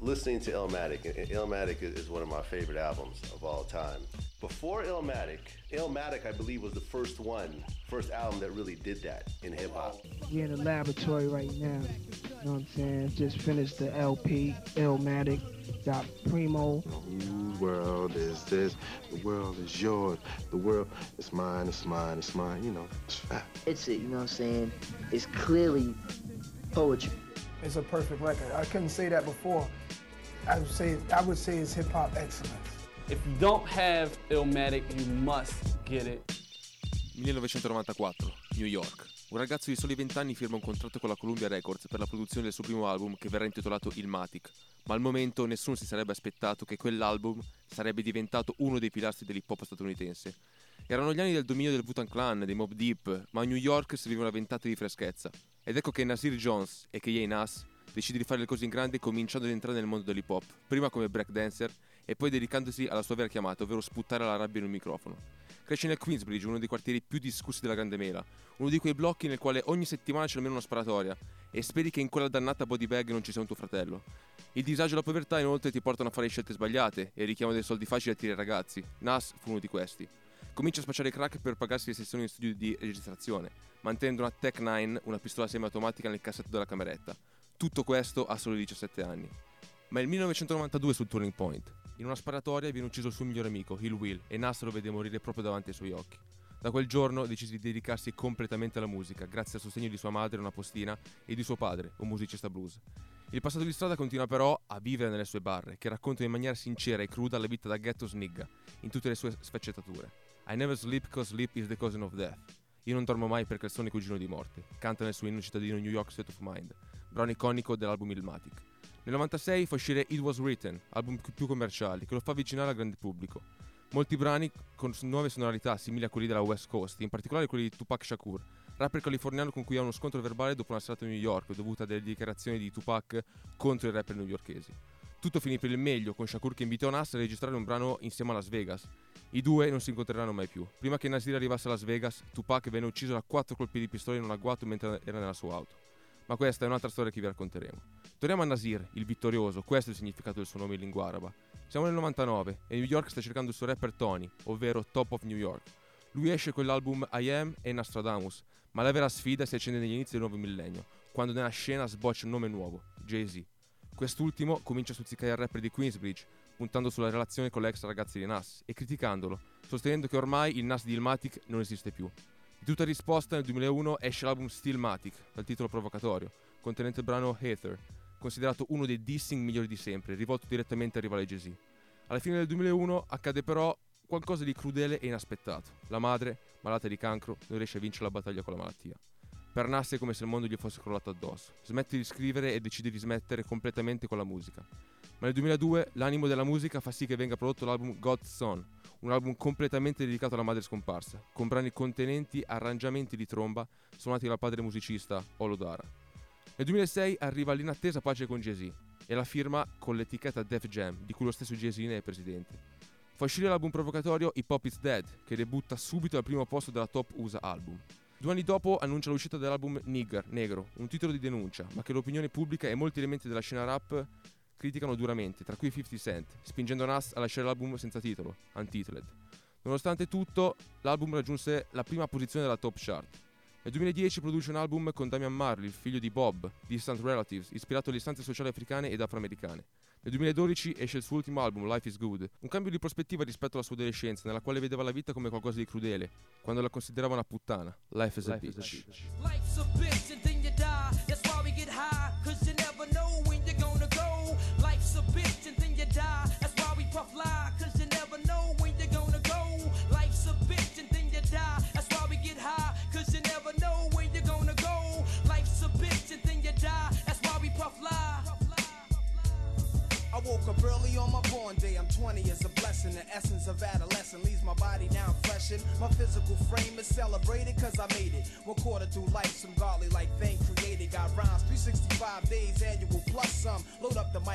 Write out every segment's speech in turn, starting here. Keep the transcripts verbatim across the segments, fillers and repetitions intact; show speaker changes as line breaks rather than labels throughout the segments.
listening to Illmatic, and Illmatic is one of my favorite albums of all time. Before Illmatic, Illmatic I believe was the first one, first album that really did that in hip hop.
We're in the laboratory right now. You know what I'm saying? Just finished the L P, Illmatic, got Primo.
Whose world is this? The world is yours. The world is mine, it's mine, it's mine. You know, it's fact.
It's it, you know what I'm saying? It's clearly poetry.
It's a perfect record. I couldn't say that before. I would say I would say it's hip hop excellence.
If you don't have Illmatic, you must get it.
millenovecentonovantaquattro, New York. Un ragazzo di soli venti anni firma un contratto con la Columbia Records per la produzione del suo primo album che verrà intitolato Illmatic, ma al momento nessuno si sarebbe aspettato che quell'album sarebbe diventato uno dei pilastri dell'hip hop statunitense. Erano gli anni del dominio del Wu-Tang Clan, dei Mobb Deep, ma a New York serviva una ventata di freschezza. Ed ecco che Nasir Jones, a k a. Nas, decide di fare le cose in grande cominciando ad entrare nel mondo dell'hip hop, prima come breakdancer e poi dedicandosi alla sua vera chiamata, ovvero sputtare la rabbia in un microfono. Cresce nel Queensbridge, uno dei quartieri più discussi della Grande Mela, uno di quei blocchi nel quale ogni settimana c'è almeno una sparatoria e speri che in quella dannata body bag non ci sia un tuo fratello. Il disagio e la povertà inoltre ti portano a fare scelte sbagliate e il richiamo dei soldi facili attira i ragazzi. Nas fu uno di questi. Comincia a spacciare crack per pagarsi le sessioni in studio di registrazione, mantenendo una Tech nove, una pistola semiautomatica nel cassetto della cameretta. Tutto questo a solo diciassette anni. Ma è il millenovecentonovantadue sul turning point. In una sparatoria viene ucciso il suo migliore amico, Ill Will, e Nas lo vede morire proprio davanti ai suoi occhi. Da quel giorno decise di dedicarsi completamente alla musica, grazie al sostegno di sua madre, una postina, e di suo padre, un musicista blues. Il passato di strada continua però a vivere nelle sue barre, che raccontano in maniera sincera e cruda la vita da ghetto snigga, in tutte le sue sfaccettature. I never sleep cause sleep is the cousin of death. Io non dormo mai perché sono il cugino di morte. Canta nel suo inno cittadino New York State of Mind, brano iconico dell'album Illmatic. Nel novantasei fa uscire It Was Written, album più commerciali, che lo fa avvicinare al grande pubblico. Molti brani con nuove sonorità simili a quelli della West Coast, in particolare quelli di Tupac Shakur, rapper californiano con cui ha uno scontro verbale dopo una serata a New York, dovuta alle dichiarazioni di Tupac contro i rapper newyorkesi. Tutto finì per il meglio, con Shakur che invitò Nas a registrare un brano insieme a Las Vegas. I due non si incontreranno mai più. Prima che Nasir arrivasse a Las Vegas, Tupac venne ucciso da quattro colpi di pistola in un agguato mentre era nella sua auto. Ma questa è un'altra storia che vi racconteremo. Torniamo a Nasir, il vittorioso, questo è il significato del suo nome in lingua araba. Siamo nel novantanove e New York sta cercando il suo rapper Tony, ovvero Top of New York. Lui esce con l'album I Am e Nostradamus, ma la vera sfida si accende negli inizi del nuovo millennio, quando nella scena sboccia un nome nuovo, Jay-Z. Quest'ultimo comincia a stuzzicare il rapper di Queensbridge, puntando sulla relazione con l'ex ragazza di Nas e criticandolo, sostenendo che ormai il Nas di Illmatic non esiste più. Di tutta risposta, nel duemilauno esce l'album Stillmatic, dal titolo provocatorio, contenente il brano Heather, considerato uno dei dissing migliori di sempre, rivolto direttamente al rivale Jay-Z. Alla fine del duemilauno accade però qualcosa di crudele e inaspettato. La madre, malata di cancro, non riesce a vincere la battaglia con la malattia. Per Nas è come se il mondo gli fosse crollato addosso. Smette di scrivere e decide di smettere completamente con la musica. Ma nel duemiladue l'animo della musica fa sì che venga prodotto l'album God's Son, un album completamente dedicato alla madre scomparsa, con brani contenenti arrangiamenti di tromba suonati dal padre musicista Olo Dara. Nel duemilasei arriva l'inattesa pace con Jay-Z e la firma con l'etichetta Def Jam, di cui lo stesso Jay-Z ne è presidente. Fa uscire l'album provocatorio Hip Hop Is Dead, che debutta subito al primo posto della Top U S A Album. Due anni dopo annuncia l'uscita dell'album Nigger, Negro, un titolo di denuncia, ma che l'opinione pubblica e molti elementi della scena rap criticano duramente, tra cui fifty Cent, spingendo Nas a lasciare l'album senza titolo, Untitled. Nonostante tutto, l'album raggiunse la prima posizione della Top Chart. Nel duemiladieci produce un album con Damian Marley, il figlio di Bob, Distant Relatives, ispirato alle istanze sociali africane ed afroamericane. Nel duemiladodici esce il suo ultimo album, Life is Good, un cambio di prospettiva rispetto alla sua adolescenza, nella quale vedeva la vita come qualcosa di crudele, quando la considerava una puttana. Life is a
Life
bitch.
Is a bitch. Life's a bitch and then you die. That's why we get high, cause you never know when you're gonna go. Life's a bitch and then you die. That's why we puff lie, cause you never know when you're gonna go. Life's a bitch and then you die. That's why we get high, cause you never know when you're gonna go. Life's a bitch and then you die. That's why we puff lie. I woke up early on my born day, I'm twenty is a blessing. The essence of adolescence leaves my body now freshened. My physical frame is celebrated cause I made it. One quarter through life, some godly like thing created. Got rhymes, three sixty-five days annual plus some. Load up the mic and bust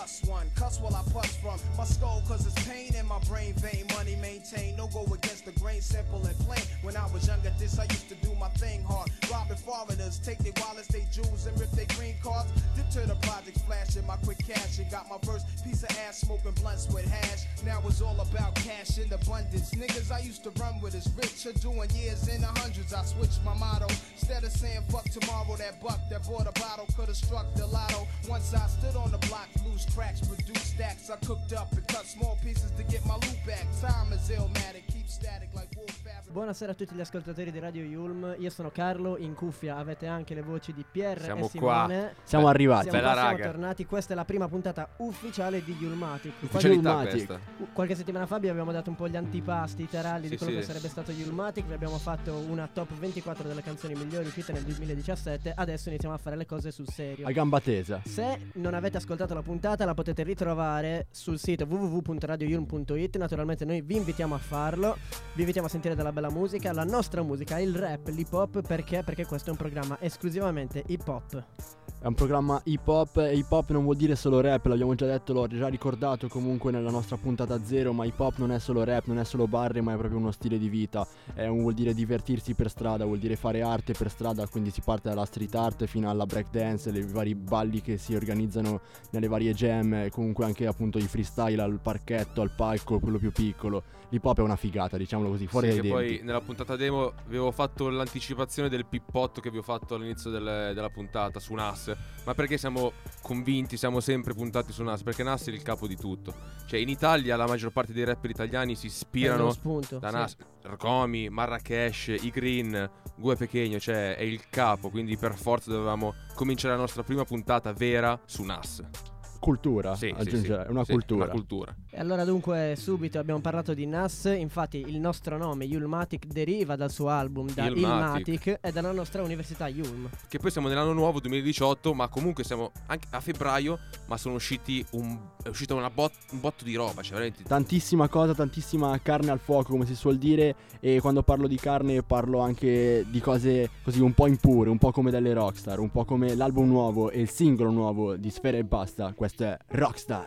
plus one. Cuss while I puss from my skull, cause it's pain in my brain vein. Money maintain, no go against the grain, simple and plain. When I was younger, this I used to do my thing hard. Robbing foreigners, take their wallets, they jewels, and rip their green cards. Dip to the projects, flashing my quick cash, and got my first piece of ass smoking blunts with hash. Now it's all about cash in abundance. Niggas I used to run with is rich, are doing years in the hundreds. I switched my motto. Instead of saying fuck tomorrow, that buck that bought a bottle could've struck the lotto. Once I stood on the block, loose cracks, produced stacks. I cooked up and cut small pieces to get my loot back. Time is illmatic, keep static like wool fabric.
Buonasera a tutti gli ascoltatori di Radio Yulm. Io sono Carlo, in cuffia avete anche le voci di Pierre
Siamo
e Simone.
qua. Siamo
Beh,
arrivati.
Siamo,
Bella
qua, siamo
raga.
tornati. Questa è la prima puntata ufficiale di Yulmatic.
Ufficialità
Yulmatic.
questa.
Qualche settimana fa vi abbiamo dato un po' gli antipasti, i taralli
Sì,
di quello
sì.
che sarebbe stato Yulmatic. Vi abbiamo fatto una top ventiquattro delle canzoni migliori uscite nel duemiladiciassette. Adesso iniziamo a fare le cose sul serio.
A gamba tesa.
Se non avete ascoltato la puntata, la potete ritrovare sul sito w w w punto radio yulm punto it. Naturalmente noi vi invitiamo a farlo. Vi invitiamo a sentire della bella musica, la nostra musica, il rap, l'hip hop. Perché? Perché questo è un programma esclusivamente hip hop.
È un programma hip hop e hip hop non vuol dire solo rap, l'abbiamo già detto, l'ho già ricordato comunque nella nostra puntata zero, ma hip hop non è solo rap, non è solo barre, ma è proprio uno stile di vita. È un, vuol dire divertirsi per strada, vuol dire fare arte per strada, quindi si parte dalla street art fino alla break dance, i vari balli che si organizzano nelle varie jam, e comunque anche appunto i freestyle al parchetto, al palco, quello più piccolo. L'hip hop è una figata, diciamolo così, fuori
sì,
dai
che
denti.
poi nella puntata demo vi avevo fatto l'anticipazione del pippotto che vi ho fatto all'inizio del, della puntata su Nas. Ma perché siamo convinti, siamo sempre puntati su Nas? Perché Nas è il capo di tutto. Cioè in Italia la maggior parte dei rapper italiani si ispirano
spunto,
da
sì.
Nas. Rcomi, Marrakesh, I Green, Gue Pequeno, cioè è il capo. Quindi per forza dovevamo cominciare la nostra prima puntata vera su Nas.
Cultura,
Sì, sì,
aggiungere,
sì.
è una
Sì,
cultura.
una cultura.
E allora dunque subito abbiamo parlato di Nas. Infatti il nostro nome Yulmatic deriva dal suo album, da
Illmatic.
Illmatic, e dalla nostra università Yulm.
Che poi siamo nell'anno nuovo duemiladiciotto, ma comunque siamo anche a febbraio, ma sono usciti un, è uscita una bot, un botto di roba, cioè veramente.
Tantissima cosa, tantissima carne al fuoco, come si suol dire. E quando parlo di carne parlo anche di cose così un po' impure, un po' come delle rockstar, un po' come l'album nuovo e il singolo nuovo di Sfera e Basta. Questo è Rockstar.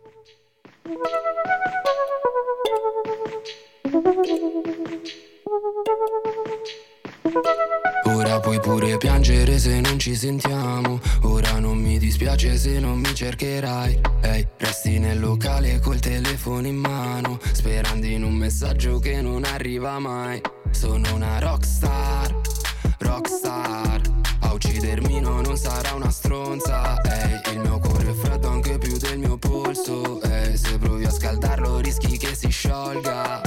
Ora puoi pure piangere se non ci sentiamo. Ora non mi dispiace se non mi cercherai. Ehi, resti nel locale col telefono in mano, sperando in un messaggio che non arriva mai. Sono una rockstar, rockstar. A uccidermi no, non sarà una stronza. Ehi, il mio cuore è freddo anche più del mio polso. Ehi, se provi a scaldarlo rischi che si sciolga.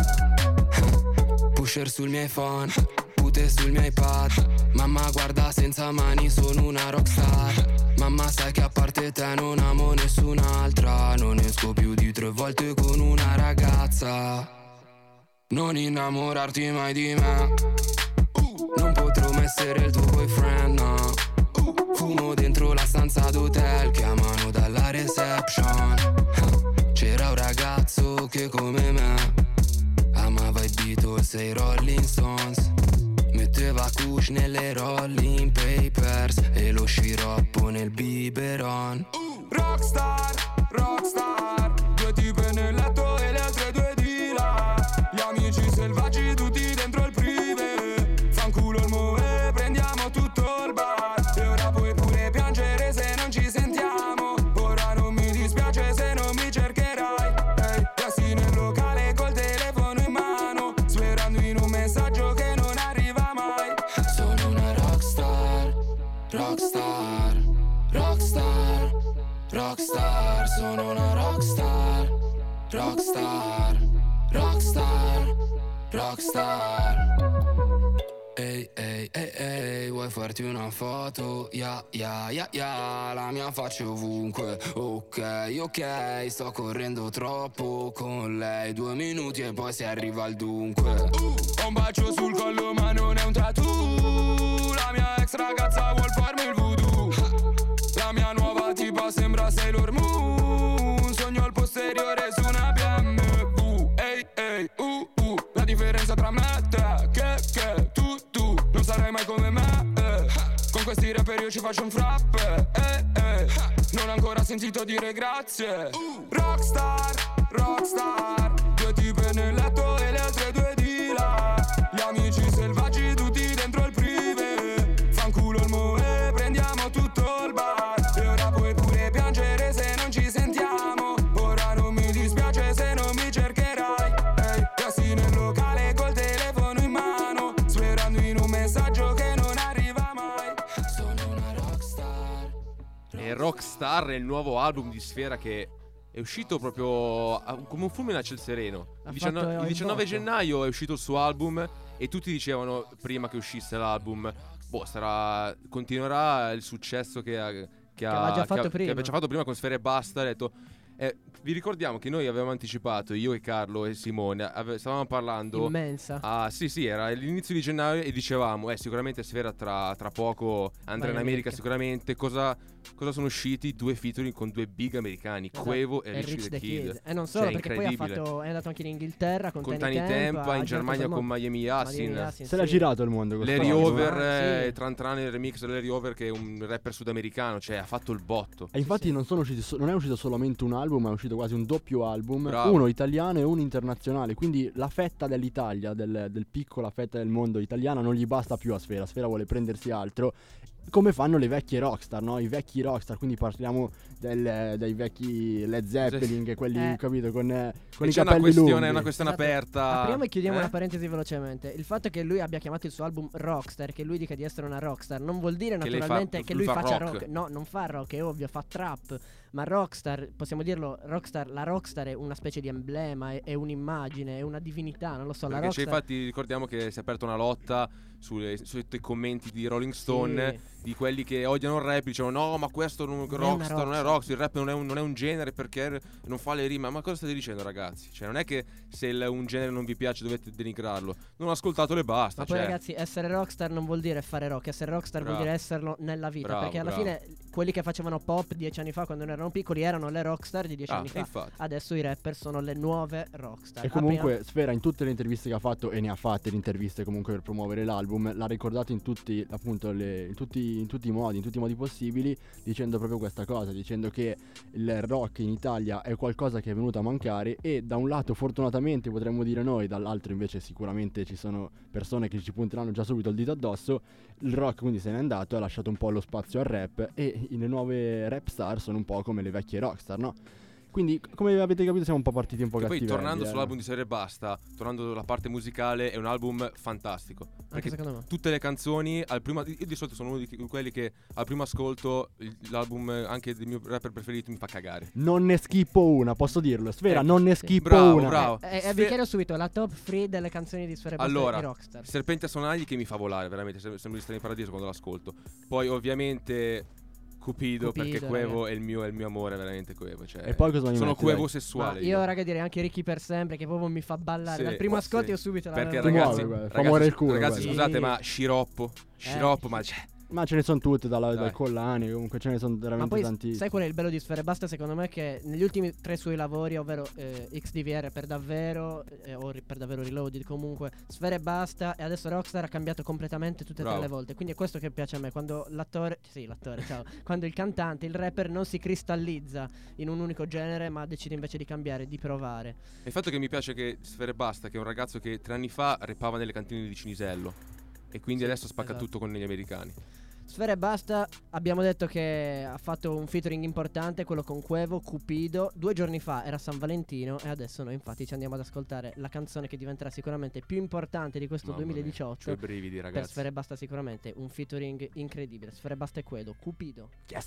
Pusher sul mio iPhone, pute sul mio iPad. Mamma guarda senza mani, sono una rockstar. Mamma sai che a parte te non amo nessun'altra. Non esco più di tre volte con una ragazza. Non innamorarti mai di me, non potrò mai essere il tuo boyfriend, no. Fumo dentro la stanza d'hotel, chiamano dalla reception. C'era un ragazzo che come me amava i Beatles e i Rolling Stones. Metteva kush nelle rolling papers e lo sciroppo nel biberon. Rockstar, rockstar. Due tipe nel letto e le altre due di là. Gli amici selvaggi tutti dentro il privé. Fanculo il move, prendiamo tutto il bar. E ora puoi pure piangere se non ci sentiamo. Ora non mi dispiace se non mi cercherai. Ehi, resti nel locale col telefono in mano, sperando in un messaggio che non arriva mai. Sono una rockstar, rockstar, rockstar, rockstar. Sono una rockstar, rockstar, rockstar, rockstar. Ehi, ehi, ehi, ehi, vuoi farti una foto? Ya, ya, ya, ya, la mia faccia ovunque. Ok, ok, sto correndo troppo con lei. Due minuti e poi si arriva al dunque. uh, Ho un bacio sul collo ma non è un tattoo. La mia ex ragazza vuol farmi il voodoo. La mia nuova tipa sembra Sailor Moon. Sogno il posteriore su una B M W. Ehi, ehi, uh, uh, la differenza tra me e te, che, che, tu, tu non sarai mai come me, eh. Con questi rapper io ci faccio un frappe, eh, eh. non ho ancora sentito dire grazie. Rockstar, rockstar, due tipe nel letto e le altre due di là. Gli amici selvaggi tutti dentro il privé. Fanculo il moe, prendiamo tutto il bar. E ora puoi pure piangere se non ci sentiamo. Ora non mi dispiace se non mi cercherai. Ehi, resti nel locale col telefono in mano, sperando in un messaggio che non arriva mai. Sono una rockstar.
E Rockstar è il nuovo album di Sfera che è uscito proprio a- come un fulmine a ciel sereno.
Ha
Il diciannove,
fatto
il
il
diciannove
botto.
gennaio è uscito il suo album e tutti dicevano prima che uscisse l'album, boh, sarà, continuerà il successo che ha, che ha,
aveva già fatto
che ha-
prima.
che aveva già fatto prima con Sfera e Basta. Ha detto, eh, vi ricordiamo che noi avevamo anticipato, io e Carlo e Simone, ave- stavamo parlando.
Immensa.
Ah, sì, sì, era l'inizio di gennaio e dicevamo, eh, sicuramente Sfera tra, tra poco andrà
Vai
in
in
America,
America.
sicuramente. Cosa, cosa sono usciti? Due featuring con due big americani,
Esatto.
Quavo e,
E
Rich the Kid.
E non solo,
Cioè,
perché poi ha
incredibile.
fatto, è andato anche in Inghilterra con,
Con
Tiny
Tiny
Tempa,
Tempa,
ha
in
girato
Germania
per il
con
mondo.
Miami Yassin.
Yassin,
Se l'ha
sì.
girato il mondo questo
Larry
album.
Over,
Ah,
eh,
sì.
Tran Tran il remix di Larry Over che è un rapper sudamericano, cioè ha fatto il botto.
E infatti non, sono usciti so- non è uscito solamente un album, ma è uscito quasi un doppio album,
Bravo.
uno italiano e uno internazionale. Quindi la fetta dell'Italia, del, del piccola fetta del mondo italiana, non gli basta più a Sfera. Sfera vuole prendersi altro, come fanno le vecchie rockstar, no? I vecchi rockstar, quindi parliamo del- dei vecchi Led Zeppelin, che quelli,
Eh.
capito, con, eh, con
E
i
c'è una
capelli
questione,
lunghi.
una questione
Esatto.
aperta.
Apriamo e chiudiamo
eh?
una parentesi velocemente. Il fatto che lui abbia chiamato il suo album Rockstar, che lui dica di essere una rockstar, non vuol dire
Che lei
naturalmente
fa-
che
lui
lui
fa
faccia
rock.
rock. No, non fa rock, è ovvio, fa trap. Ma rockstar, possiamo dirlo, rockstar, la rockstar è una specie di emblema, è, è un'immagine, è una divinità, non lo so, la
Perché c'è,
rockstar.
infatti ricordiamo che si è aperta una lotta sulle, sui tuoi commenti di Rolling Stone,
Sì.
di quelli che odiano il rap, dicevano no ma questo non,
è una
rockstar, non è
rockstar.
rockstar, il rap non è, un, non è un genere perché non fa le rime. Ma cosa state dicendo, ragazzi? Cioè non è che se il- un genere non vi piace dovete denigrarlo. Non ascoltatelo e basta.
Ma poi
cioè.
ragazzi, essere rockstar non vuol dire fare rock, essere rockstar
Bravo.
vuol dire esserlo nella vita,
Bravo,
perché alla
bravo.
fine quelli che facevano pop dieci anni fa quando non erano piccoli erano le rockstar di dieci
Ah,
anni fa.
infatti.
Adesso i rapper sono le nuove rockstar.
E comunque Sfera in tutte le interviste che ha fatto, e ne ha fatte di interviste comunque per promuovere l'album, l'ha ricordato in tutti appunto le, in, tutti, in tutti i modi, in tutti i modi possibili, dicendo proprio questa cosa, dicendo che il rock in Italia è qualcosa che è venuto a mancare, e da un lato fortunatamente potremmo dire noi, dall'altro invece sicuramente ci sono persone che ci punteranno già subito il dito addosso. Il rock quindi se n'è andato, ha lasciato un po' lo spazio al rap, e le nuove rap star sono un po' come le vecchie rockstar, no? Quindi, come avete capito, siamo un po' partiti un po'
Che poi
cattivelli.
tornando
eh.
sull'album di Serie Basta, tornando alla parte musicale, è un album fantastico. Perché
secondo me.
tutte le canzoni, al primo, io di solito sono uno di quelli che al primo ascolto il- l'album anche del mio rapper preferito mi fa cagare.
Non ne schippo una, posso dirlo. Sfera,
Eh,
non ne
sì.
schippo
Bravo,
una.
bravo.
Eh, eh,
Sfe-
vi chiedo subito la top tre delle canzoni di Sfera Ebbasta
Allora,
e Rockstar.
Serpenti a sonagli che mi fa volare, veramente, sem- sembra di stare in paradiso quando l'ascolto. Poi ovviamente Cupido,
Cupido,
perché Quavo
raga.
è il mio, è il mio amore, veramente Quavo. Cioè,
E poi cosa mi
sono
metti,
Quavo
dai?
sessuale.
Ma io raga direi anche Ricky per sempre, che proprio mi fa ballare.
Sì,
Dal primo
oh,
ascolto
sì.
io subito la
Perché
la-
ragazzi,
muove, guarda, fa
ragazzi,
muovere il culo,
ragazzi
guarda.
scusate,
Sì.
ma Sciroppo, Sciroppo, ma cioè,
Ma ce ne sono tutte, dalla,
Dai.
dal Collani, comunque ce ne sono
Ma
veramente
poi
tanti.
sai qual è il bello di Sfera Ebbasta secondo me? Che negli ultimi tre suoi lavori, ovvero eh, X D V R per davvero eh, o ri- per davvero Reloaded, comunque Sfera Ebbasta e adesso Rockstar ha cambiato completamente tutte e
Bravo.
tre le volte. Quindi è questo che piace a me, quando l'attore, sì l'attore, ciao, quando il cantante, il rapper non si cristallizza in un unico genere, ma decide invece di cambiare, di provare.
E il fatto che mi piace che Sfera Basta, che è un ragazzo che tre anni fa rappava nelle cantine di Cinisello e quindi
Sì,
adesso spacca
esatto.
tutto con gli americani.
Sfera Ebbasta, abbiamo detto che ha fatto un featuring importante, quello con Quavo, Cupido. Due giorni fa era San Valentino e adesso noi infatti ci andiamo ad ascoltare la canzone che diventerà sicuramente più importante di questo
Mamma mia,
duemiladiciotto.
c'ho i brividi,
Per
ragazzi.
Sfera Ebbasta sicuramente un featuring incredibile. Sfera Ebbasta e Quavo, Cupido.
Yes.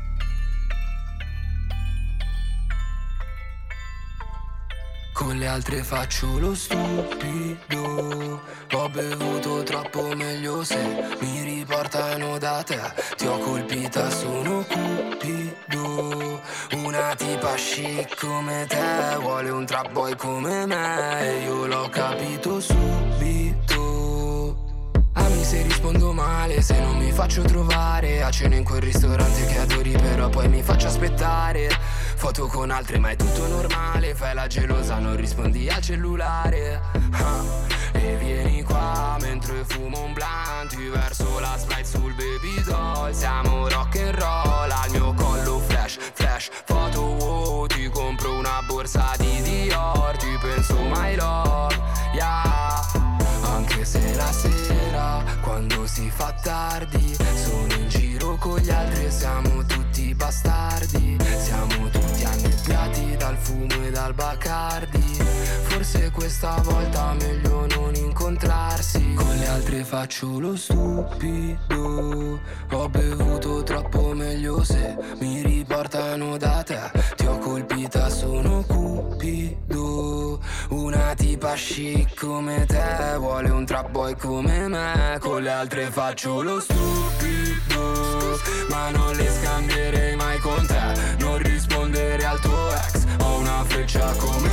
Con le altre faccio lo stupido. Ho bevuto troppo, meglio se mi riportano da te. Ti ho colpita, sono cupido. Una tipa chic come te vuole un trap boy come me, e io l'ho capito subito. Ami se rispondo male, se non mi faccio trovare a cena in quel ristorante che adori, però poi mi faccio aspettare. Foto con altre ma è tutto normale, fai la gelosa, non rispondi al cellulare. Ah, e vieni qua mentre fumo un blunt, ti verso la Sprite sul baby doll. Siamo rock and roll, al mio collo flash, cash. Foto, wow, ti compro una borsa di Dior, ti penso my love, yeah. Anche se la sera, quando si fa tardi, sono in giro con gli altri e siamo tutti bastardi. Siamo tutti annebbiati dal fumo e dal Bacardi. Forse questa volta meglio non incontrarsi. Con le altre faccio lo stupido. Ho bevuto troppo, meglio se mi riportano da te. Ti ho colpita, sono cupido. Una tipa chic come te vuole un trap boy come me. Con le altre faccio lo stupido, ma non le scambierei mai con te. Non rispondere al tuo ex. Ho una freccia come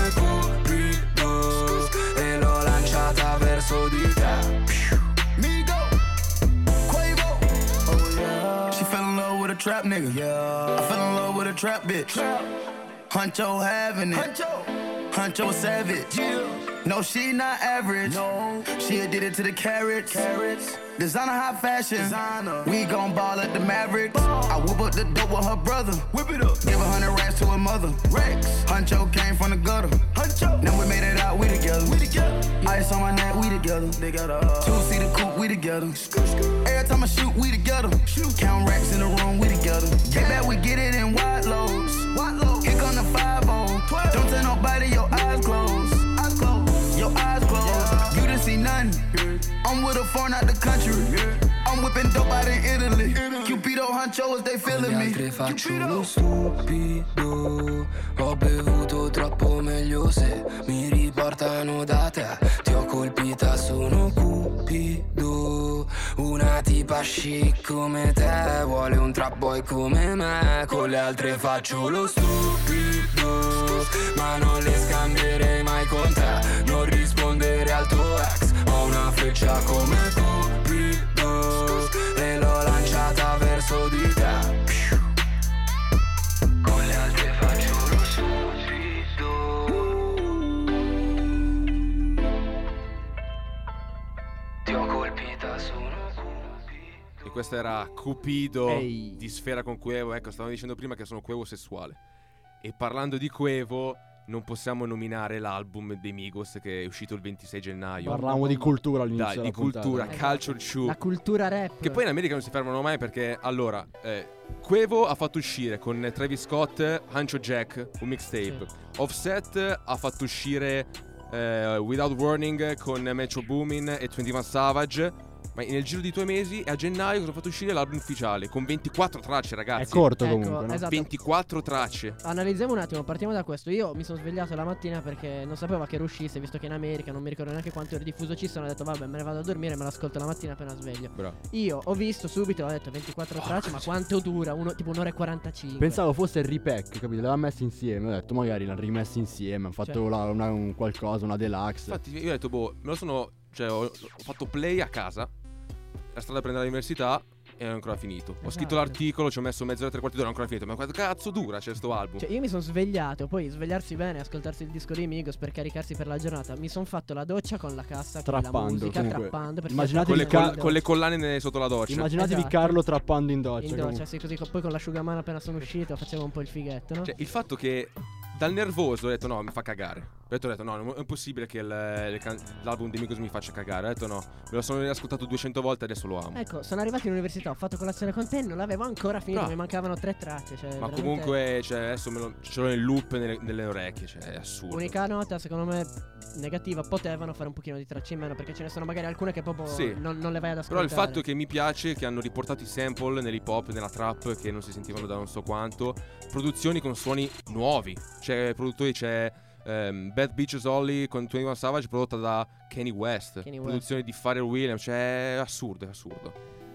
Cupido e l'ho lanciata verso di te.
Migo, Quavo, oh yeah. She fell in love with a trap nigga, yeah. I fell in love with a trap bitch. Huncho having it, Huncho, Huncho savage, yeah. No, she not average. No, she did it to the carrots. Carrots. Designer high fashion. Designer. We gon' ball at the Mavericks. Ball. I whip up the dope with her brother. Whip it up. Give a hundred racks to her mother. Rex. Huncho came from the gutter. Huncho. Now we made it out. We together. We together. Yeah. Ice on my neck. We together. They got a two seater coupe. We together. Skr, skr. Every time I shoot, we together. Shoot. Count racks in the room. We together. Get back. We get it in wide loads. Wide loads. Here come the five oh. Don't tell nobody your eyes closed. Eyes closed. Your eyes closed, yeah. You didn't see nothing, yeah. I'm with a foreign out the country, yeah. I'm whipping dope out in Italy, Italy. Cupido, Huncho, as they feeling me.
Altre faccio lo stupido. Ho bevuto troppo, meglio se mi riportano da te. Ti ho colpita, sono cupido. Una tipa chic come te vuole un trap boy come me. Con le altre faccio lo stupido, ma non le scambierei mai con te. Non rispondere al tuo ex. Ho una freccia come Cupido e l'ho lanciata verso di te. Con le altre faccio lo stupido. Ti ho colpita, sono
E questo era Cupido
Ehi.
di Sfera con Quavo. Ecco, stavamo dicendo prima che sono Quavo sessuale. E parlando di Quavo, non possiamo nominare l'album dei Migos che è uscito il ventisei gennaio.
Parlavamo di cultura all'inizio
Dai,
della
di
puntata.
cultura, Culture Shoe.
La cultura rap.
Che poi in America non si fermano mai perché, allora, eh, Quavo ha fatto uscire con Travis Scott Huncho Jack, un mixtape. Sì. Offset ha fatto uscire eh, Without Warning con Metro Boomin e twenty-one Savage. Ma nel giro di due mesi e a gennaio hanno fatto uscire l'album ufficiale con ventiquattro tracce, ragazzi.
È corto
Ecco,
comunque, no?
esatto.
ventiquattro tracce.
Analizziamo un attimo, partiamo da questo. Io mi sono svegliato la mattina perché non sapevo che era uscisse, visto che in America non mi ricordo neanche quanto ore diffuso ci sono. Ho detto vabbè, me ne vado a dormire e me l'ascolto la mattina appena sveglio.
Bravo.
Io ho visto subito, ho detto ventiquattro tracce, ma quanto dura? Uno, tipo un'ora e quarantacinque.
Pensavo fosse il repack, capito? Le avevano messi insieme. Ho detto magari l'hanno rimessi insieme. Hanno fatto
Cioè.
la- una- un qualcosa, una deluxe.
Infatti io ho detto, boh, me lo sono... Cioè, ho, ho fatto play a casa, la strada per andare all'università e non è ancora finito. Ho
Esatto.
scritto l'articolo, ci ho messo mezz'ora, tre quarti d'ora, non è ancora finito. Ma quanto cazzo dura c'è sto album?
Cioè io mi sono svegliato, poi svegliarsi bene, ascoltarsi il disco dei Migos per caricarsi per la giornata. Mi sono fatto la doccia con la cassa, con la
Trappando,
musica,
comunque.
trappando. perché
Immaginatevi
con, le
trappando
coll-
in
con le
doccia.
collane sotto la doccia.
Immaginatevi
Esatto.
Carlo trappando in doccia.
In doccia,
comunque.
sì, così co- poi con l'asciugamano appena sono uscito facevo un po' il fighetto, no?
Cioè, il fatto che dal nervoso ho detto no, mi fa cagare. Ho detto, ho detto no, non è possibile che il- le can- l'album dei Migos mi faccia cagare. Ho detto no, me lo sono riascoltato duecento volte e adesso lo amo.
Ecco, sono arrivato in università, ho fatto colazione con te, non l'avevo ancora finito,
Bravo.
mi mancavano tre tracce. Cioè,
Ma
veramente-
comunque, cioè, adesso me lo, ce l'ho in loop nelle, nelle orecchie, cioè, è assurdo.
Unica nota, secondo me, negativa, potevano fare un pochino di tracce in meno, perché ce ne sono magari alcune che proprio
Sì.
non, non le vai ad
Però
ascoltare.
il fatto è che mi piace che hanno riportato i sample nell'hip hop, nella trap, che non si sentivano da non so quanto. Produzioni con suoni nuovi. C'è produttori, c'è ehm, Bad Bitches Holly con twenty-one Savage prodotta da Kanye West.
Kanye West.
Produzione di Pharrell Williams, cioè è assurdo, è assurdo.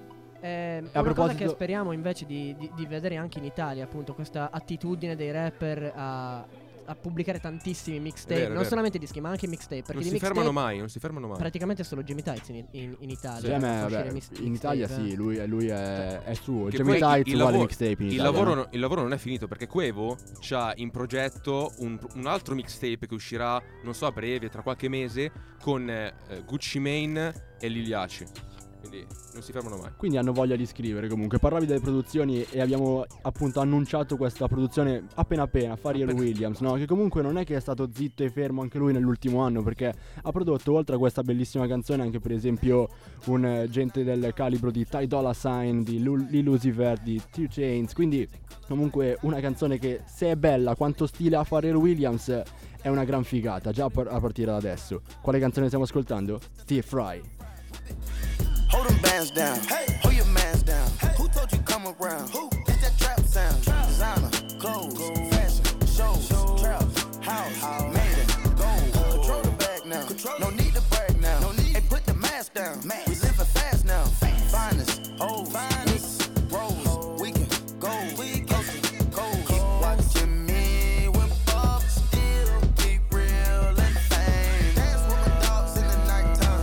Eh,
a
una cosa
proposito-
che speriamo invece di, di- di vedere anche in Italia, appunto, questa attitudine dei rapper a, a pubblicare tantissimi
È
mixtape,
vero, è
non
vero.
solamente dischi, ma anche mixtape. Perché
Non
di
si
mixtape
fermano mai, non si fermano mai.
praticamente solo Jimmy Tights in, in- in Italia.
Sì, a me,
fa uscire
vabbè,
mix-
in Italia
mixtape,
sì,
eh.
lui, è- lui è, è suo.
Che
Jamie
poi
Tights
il,
uguale
lavoro,
mixtape in
il,
Italia.
lavoro,
no?
no- il lavoro non è finito perché Quavo c'ha in progetto un, un altro mixtape che uscirà, non so, a breve, tra qualche mese, con eh, Gucci Mane e Lil Yachty. quindi non si fermano mai.
Quindi hanno voglia di scrivere comunque. Parlavi delle produzioni e abbiamo appunto annunciato questa produzione appena appena, Pharrell Williams, no? Che comunque non è che è stato zitto e fermo anche lui nell'ultimo anno, perché ha prodotto oltre a questa bellissima canzone anche per esempio un eh, gente del calibro di Ty Dolla Sign, di Lu- Lil Uzi Vert, di two Chainz. Quindi comunque una canzone che, se è bella quanto stile ha Pharrell Williams, è una gran figata già a, par- a partire da adesso. Quale canzone stiamo ascoltando? Stir Fry.
Hold them bands down. Hey, hold your mans down. Hey. Who told you come around? Who? It's that trap sound. Trap. Designer, clothes, Gold. Fashion, shows, shows. Trap, house, house. Made it, gold. Gold. Control the bag now. Control. No need to brag now. No need. Hey, put the mask down. Mask. We living fast now. Fast. Finest, old, finest, rose. Old. We can go. We can go. Keep watching me when Bob still keep real and fame. Dance with my dogs in the nighttime.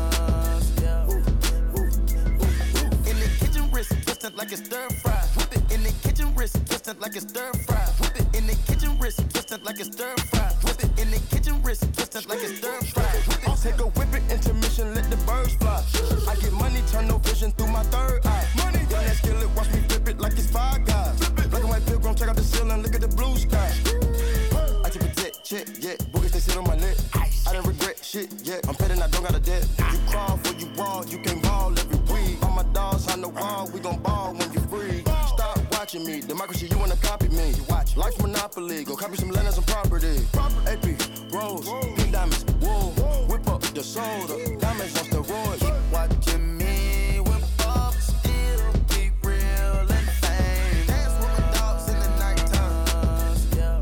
Twisted like a stir fry. Whip it in the kitchen, wrist twisted like a stir fry. Whip it in the kitchen, wrist twisted like a stir fry. Whip it in the kitchen, wrist twisted like a stir fry. I'll take a whip it, intermission, let the birds fly. I get money, turn no vision through my third eye. Money, young that skillet, watch me flip it like it's Five Guys. Black and white pilgrim, check out the ceiling, look at the blue sky. I take a jet, check, yeah, boogies they sit on my neck. I don't regret shit, yeah, I'm petting, I don't got a debt. You crawl for you ball, you can't ball every week. All my dogs on the wall, we gon' ball when you free. Stop watching me, democracy, you wanna copy me. Watch life's monopoly, go copy some land and some property. A P, rose, pink diamonds, wool, whip up the soda, diamonds on steroids. Keep watching me when Bob still keep real and fame. Dance with my dogs in the nighttime.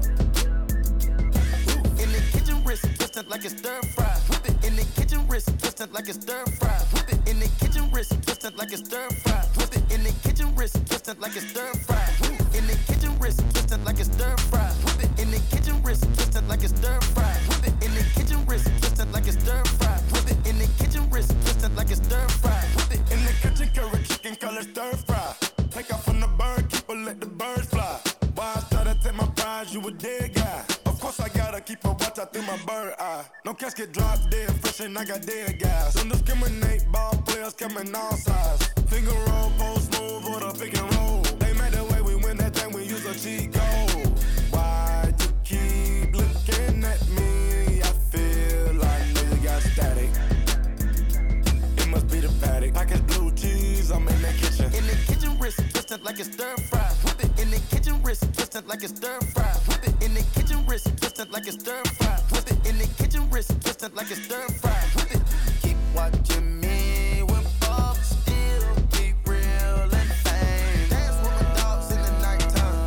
In the kitchen, wrist twisted like a stir fry. Whip it in the kitchen, wrist twisted like a stir fry. Whip it in the kitchen, wrist twisted like a stir fry. Whip it in the kitchen, wrist twisted like a stir fry. Whip it in the kitchen, wrist twisted like a stir fry. Whip it in the kitchen, wrist twisted like a stir fry. Whip it in the kitchen, wrist twisted like a stir fry. Whip it in the kitchen, wrist twisted like a stir fry. Whip it in the kitchen, carrot chicken color stir fry. Take off from the bird, keep her, let the birds fly. Why I started to take my prize, you a dead guy. Of course I gotta keep a watch out through my bird eye. No casket drop dead, fresh and I got dead guys. Don't discriminate, ball players coming all sides. Finger roll, post move, or the pick and roll. They made the way we win that thing, we use a cheat code. Why you keep looking at me? I feel like nigga got static. It must be the paddock. Package blue cheese, I'm in the kitchen. In the kitchen, wrist twisted like a stir fry. Whip it in the kitchen, wrist twisted like a stir fry. Whip it in the kitchen, wrist twisted like a stir fry. Whip it in the kitchen, wrist twisted like a stir fry. Whip it. Keep watching me when Bob still keep real and fame. Dance with my dogs in the nighttime.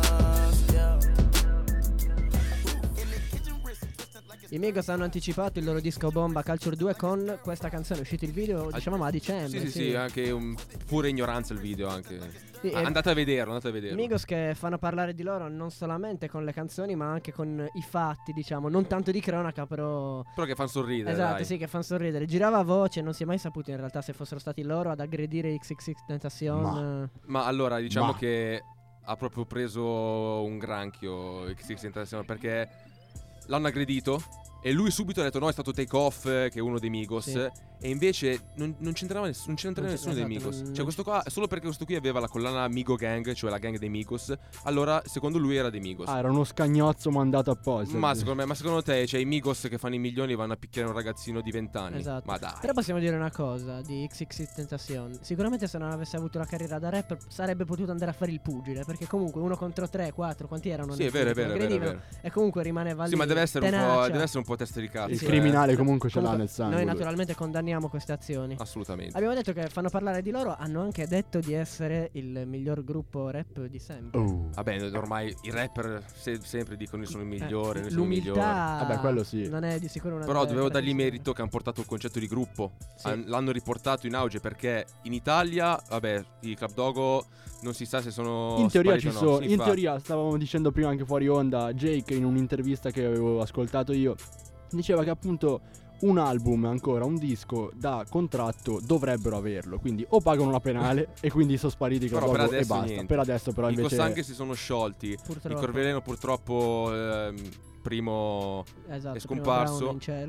I Migos hanno anticipato il loro disco bomba Culture due con questa canzone, è uscito il video dicevamo a dicembre.
Sì, sì, sì, sì, anche un pure ignoranza il video anche.
Sì,
ah, andate a vederlo, andate a vederlo.
Migos che fanno parlare di loro non solamente con le canzoni ma anche con i fatti, diciamo, non tanto di cronaca però
Però che fanno sorridere.
Esatto,
dai.
sì, che fanno sorridere. Girava voce, non si è mai saputo in realtà se fossero stati loro ad aggredire X X X Tentacion.
Ma, ma allora diciamo
Ma.
che ha proprio preso un granchio X X Tentacion perché l'hanno aggredito e lui subito ha detto no, è stato Take Off, che è uno dei Migos.
Sì.
E invece non, non c'entrava, ness- non c'entrava
Non
nessuno
c'è-
dei
esatto,
Migos.
non-
Cioè questo qua, solo perché questo qui aveva la collana Migo Gang, cioè la gang dei Migos, allora secondo lui era dei Migos.
Ah, era uno scagnozzo mandato apposta.
Ma secondo me, ma secondo te, cioè i Migos che fanno i milioni vanno a picchiare un ragazzino di venti anni?
Esatto.
Ma dai.
Però possiamo dire una cosa di X X X Tentacion. Sicuramente se non avesse avuto la carriera da rapper sarebbe potuto andare a fare il pugile. Perché comunque uno contro tre, quattro, quanti erano?
Sì,
nel
è vero, è
film?
vero, è vero, è
Aggredivano.
vero.
E comunque rimaneva lì.
Sì, ma deve essere, un po',
tenacia.
deve essere un po' testa di cazzo.
Il
eh.
criminale comunque ce l'ha
Comunque,
nel sangue.
Noi
lui.
naturalmente condanniamo queste azioni.
Assolutamente.
Abbiamo detto che fanno parlare di loro. Hanno anche detto di essere il miglior gruppo rap di sempre.
Oh.
Vabbè, ormai i rapper se- sempre dicono che sono i migliori,
Eh,
noi siamo i migliori.
l'umiltà
Vabbè, quello sì.
non è di sicuro una
Però
delle
dovevo dargli
caratteristiche.
merito che hanno portato il concetto di gruppo.
Sì.
Han- L'hanno riportato in auge perché in Italia, vabbè, i Club Dogo non si sa se sono
In teoria
spariti
ci
o no.
sono,
Sì,
in
infatti.
teoria stavamo dicendo prima anche fuori onda, Jake in un'intervista che avevo ascoltato io diceva che appunto un album ancora, un disco da contratto dovrebbero averlo, quindi o pagano una penale e quindi sono spariti i
Però
Club
per
Dogo e
adesso
basta.
niente.
Per adesso però
I
invece
Costanche si sono sciolti.
Purtroppo.
Il Corveleno purtroppo ehm, primo
Esatto,
è
primo
scomparso.
Brown in cielo.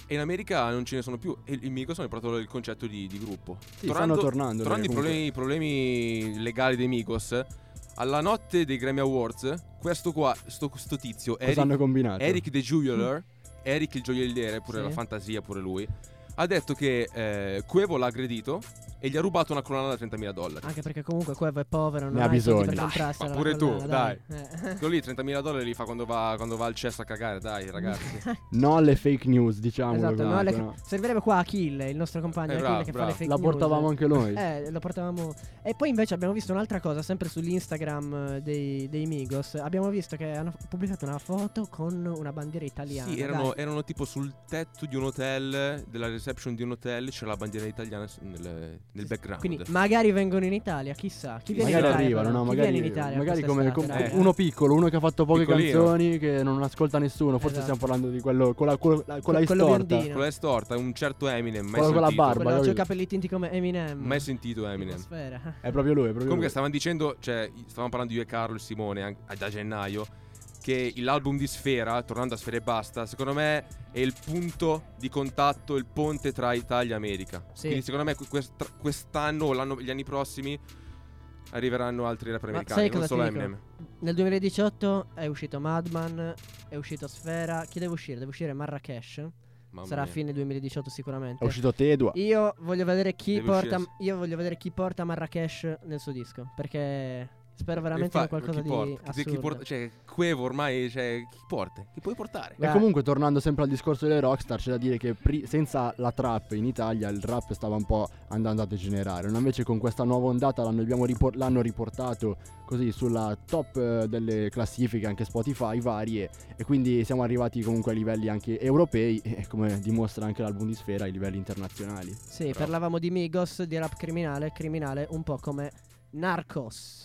E in America non ce ne sono più. E i Migos hanno portato il concetto di, di gruppo.
Sì, stanno tornando.
Tornando ai
comunque.
problemi, problemi legali dei Migos, alla notte dei Grammy Awards, questo qua, sto, sto tizio,
Cosa
Eric,
hanno combinato?
Eric the Jeweler, Eric il gioielliere, pure
Sì.
la fantasia, pure lui, ha detto che eh, Quavo l'ha aggredito e gli ha rubato una collana da trentamila dollari.
Anche perché comunque Quavo è povero, non
Ne ha
i soldi per
bisogno.
comprarsela
Ma
la
pure tu,
collana,
dai.
Eh.
Quello lì trentamila dollari li fa quando va, quando va al cesso a cagare, dai ragazzi.
No alle fake news, diciamo.
Esatto, no, le- servirebbe qua Achille, il nostro compagno
Eh,
Achille
bravo,
che
bravo.
fa le fake
La
news.
portavamo anche noi.
Eh, lo portavamo. E poi invece abbiamo visto un'altra cosa, sempre sull'Instagram eh, dei, dei Migos. Abbiamo visto che hanno pubblicato una foto con una bandiera italiana.
Sì, erano,
dai.
erano tipo sul tetto di un hotel, della reception di un hotel, c'era la bandiera italiana s- nel, nel background.
Quindi magari vengono in Italia, chissà. Chi viene
Magari
in Italia?
arrivano,
però?
no?
Chi
Magari,
viene in Italia
magari come,
quest'estate,
come
dai?
uno piccolo, uno che ha fatto poche
Piccolino.
canzoni, che non ascolta nessuno. Forse
Esatto.
stiamo parlando di quello con la, con la, con la
Quello
istorta.
biondino.
Quella è storta, un certo Eminem, mai
Quello con la
sentito.
barba.
Quello c'ha i
capito?
capelli tinti come Eminem.
Mai sentito Eminem.
Atmosfera.
È proprio lui, è proprio
Comunque
lui.
stavano dicendo, cioè, stavamo parlando io e Carlo e Simone anche da gennaio, che l'album di Sfera, tornando a Sfera e Basta, secondo me è il punto di contatto, il ponte tra Italia e America.
Sì.
Quindi secondo me quest- quest'anno o l'anno- gli anni prossimi arriveranno altri rapper
Ma
americani,
sai
non
cosa
solo
ti dico?
Eminem.
Nel duemiladiciotto è uscito Madman, è uscito Sfera. Chi deve uscire? Deve uscire Marrakesh.
Mamma
Sarà a
mia.
fine duemiladiciotto sicuramente.
È uscito Tedua.
Io voglio vedere chi
Deve
porta
uscire-
io voglio vedere chi porta Marrakesh nel suo disco, perché spero veramente in
Infa-
qualcosa
chi
di
porta? Chi-
assurdo.
chi porta? Cioè, Quavo ormai, cioè, chi porta? Chi puoi portare?
E comunque tornando sempre al discorso delle rockstar, c'è da dire che pri- senza la trap in Italia il rap stava un po' andando a degenerare. No? Invece con questa nuova ondata l'hanno, abbiamo ripor- l'hanno riportato così sulla top eh, delle classifiche anche Spotify varie, e quindi siamo arrivati comunque a livelli anche europei, e come dimostra anche l'album di Sfera, ai livelli internazionali.
Sì, parlavamo di Migos, di rap criminale, criminale un po' come Narcos.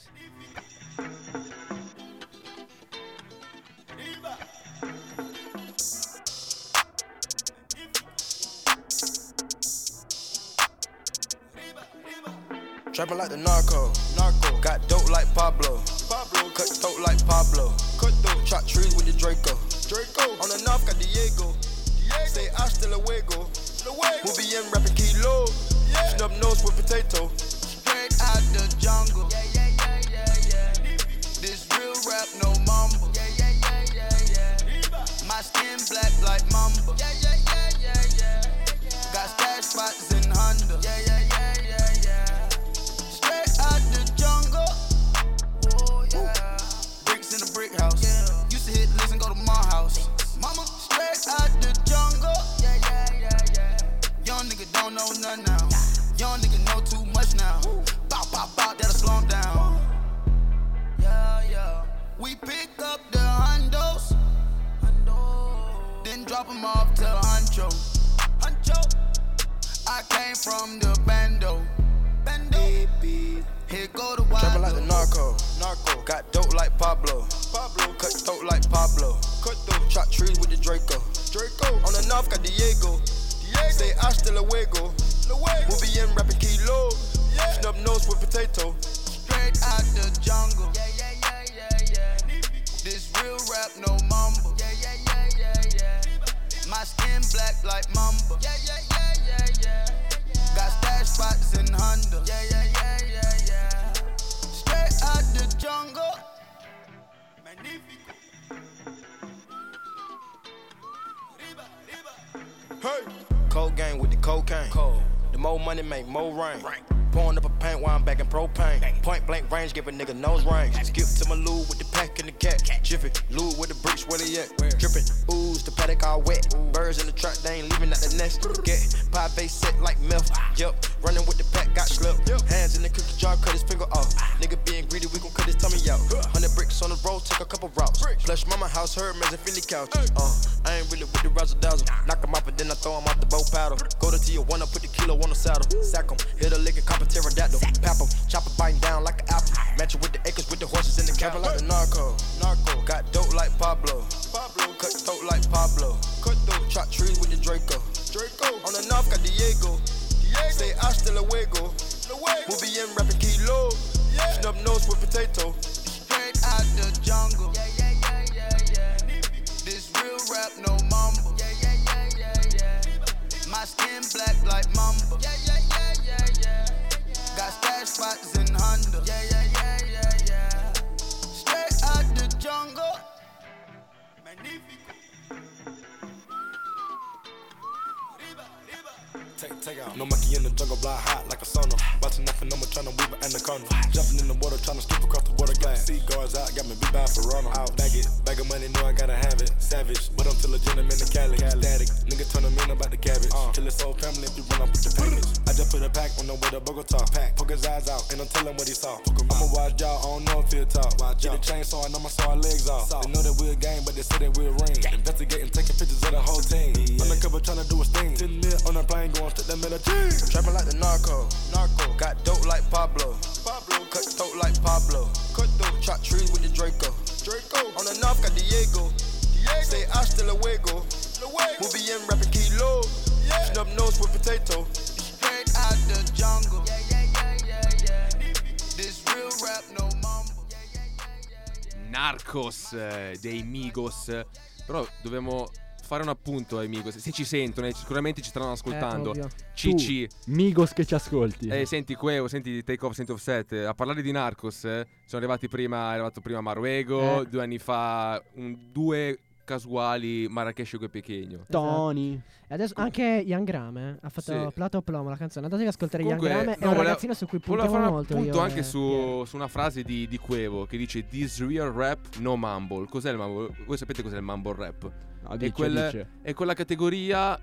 Trapping like the narco, narco. Got dope like Pablo, Pablo. Cut throat like Pablo, cut throat. Chop trees with the Draco, Draco. On the north got Diego, Diego. Say hasta luego, luego. We'll be in rapping kilo, yeah. Snub nose with potato. Straight out the jungle, yeah, yeah, yeah, yeah, yeah. This real rap, no mumble, yeah, yeah, yeah, yeah, yeah. My skin black like mamba, yeah, yeah, yeah, yeah, yeah. Got stash spots in Honda, yeah, yeah, yeah, yeah, yeah. Straight out the jungle, oh yeah. Bricks in the brick house, yeah. Used to hit listen, go to my house, mama. Straight out the jungle, yeah, yeah, yeah, yeah. Young nigga don't know nothing now. Young nigga know too much now. Bow, bow, bow, that'll slow him down. Yeah, yeah. We pick up the hundos, then drop them off to Huncho. Huncho. I came from the bando. Bando. Here go the wild. Trapping like the narco. Narco. Got dope like Pablo. Pablo. Cut throat like Pablo. Cut throat. Chop trees with the Draco. Draco. On the north got Diego. Diego. Say hasta luego. Luego. We'll be in rapping kilo. Yeah. Snub nose with potato. Straight out the jungle. Yeah, yeah, yeah, yeah, yeah. This real rap, no mumble. Yeah, yeah, yeah, yeah, yeah. My skin black like mamba. Yeah, yeah, yeah, yeah, yeah. Got stash spots in Honda. Yeah, yeah, yeah, yeah, yeah. Straight out the jungle. Magnifico. Hey. Cold gang with the cocaine. Cold. The more money make more rain. Rain. Pouring up a paint while I'm back in propane. Bang. Point blank range, give a nigga nose range. Skip to my loo with the pack and the cat. Jiffy, loo with the bricks, where they at? Where? Drippin', ooze, the paddock all wet. Ooh. Birds in the truck, they ain't leaving out the nest. Get pie base set like milk. Yup, running with the pack, got slipped. Yep. Hands in the cookie jar, cut his finger off. Nigga being greedy, we gon' cut his tummy out. Hundred bricks on the road, take a couple routes. Plush mama house, Hermes and Philly couch. Uh, I ain't really with the razzle dazzle. Knock him off, and then I throw him off the bow paddle. Go to Tijuana, put the kilo on the saddle. Sack him, hit a lick and cop a pterodactyl. Pap him, chop it, biting down like an apple. Match it with the acres, with the horses in the cattle. Like the narco, narco. Got dope like Pablo, Pablo. Cut throat like Pablo, cut throat. Chop trees with the Draco, Draco. On the north got Diego, Diego. Say hasta luego, luego. We'll be in rapping kilo, yeah. Snub nose with potato. Straight out the jungle, yeah, yeah, yeah, yeah, yeah. This real rap, no mumble, yeah, yeah, yeah, yeah, yeah. My skin black like mamba. Yeah, yeah, yeah, yeah, yeah. Got stash spots in Honda. Yeah, yeah, yeah, yeah, yeah. Straight out the jungle. Magnifico.
Take, take out. No monkey in the jungle, blind hot like a sauna. Watching nothing, I'm trying to weave an anaconda. Jumping in the water, trying to skip across the water glass. Sea guards out, got me beat by Ferrano. Out, bag it, bag of money, know I gotta have it. Savage, but I'm still a gentleman in Cali. Static, nigga turn them in about the cabbage. Uh. Till it's whole family if you run up with the package. I just put a pack on the way to Bogota. Pack, poke his eyes out, and I'm telling what he saw. I'ma watch y'all, I don't know if he'll talk. Get a chainsaw, and I'ma saw our legs off. They know that we're a gang, but they say that we're a ring. Investigating, taking pictures of the whole team. Undercover trying to do a sting. ten mil on a plane, going straight to Medellin.
Trapping like the narco, narco. Got dope like Pablo, Pablo. Cut throat like Pablo, cut throat. Chop trees with the Draco, Draco. On the north got Diego, Diego. Say hasta luego, luego. We'll be in rapping kilo, yeah. Snub nose with potato. Straight out the jungle, yeah, yeah, yeah, yeah, yeah. This real rap, no mambo.
Narcos eh, dei Migos. Però dobbiamo fare un appunto ai Migos. Se ci sentono, eh, sicuramente ci stanno ascoltando.
Eh,
Cici,
tu, Migos che ci ascolti.
Eh, senti Queo, senti Take Off, senti Offset. A parlare di Narcos, eh, sono arrivati prima, è arrivato prima Maruego,
Eh.
due anni fa, un, due casuali Marrakesh e Pechegno.
Tony.
E adesso anche Young Grame eh, ha fatto
Sì.
Plata o Plomo, la canzone. Andatevi ad ascoltare
Comunque,
Young Grame. È
no,
un
volevo-
ragazzino su cui
volevo
puntiamo
fare un
molto.
punto
io
anche
e
su,
Piero.
su una frase di, di Quevo che dice "This real rap, no mumble". Cos'è il mumble? Voi sapete cos'è il mumble rap?
No,
è,
dice,
quel-
dice.
è quella categoria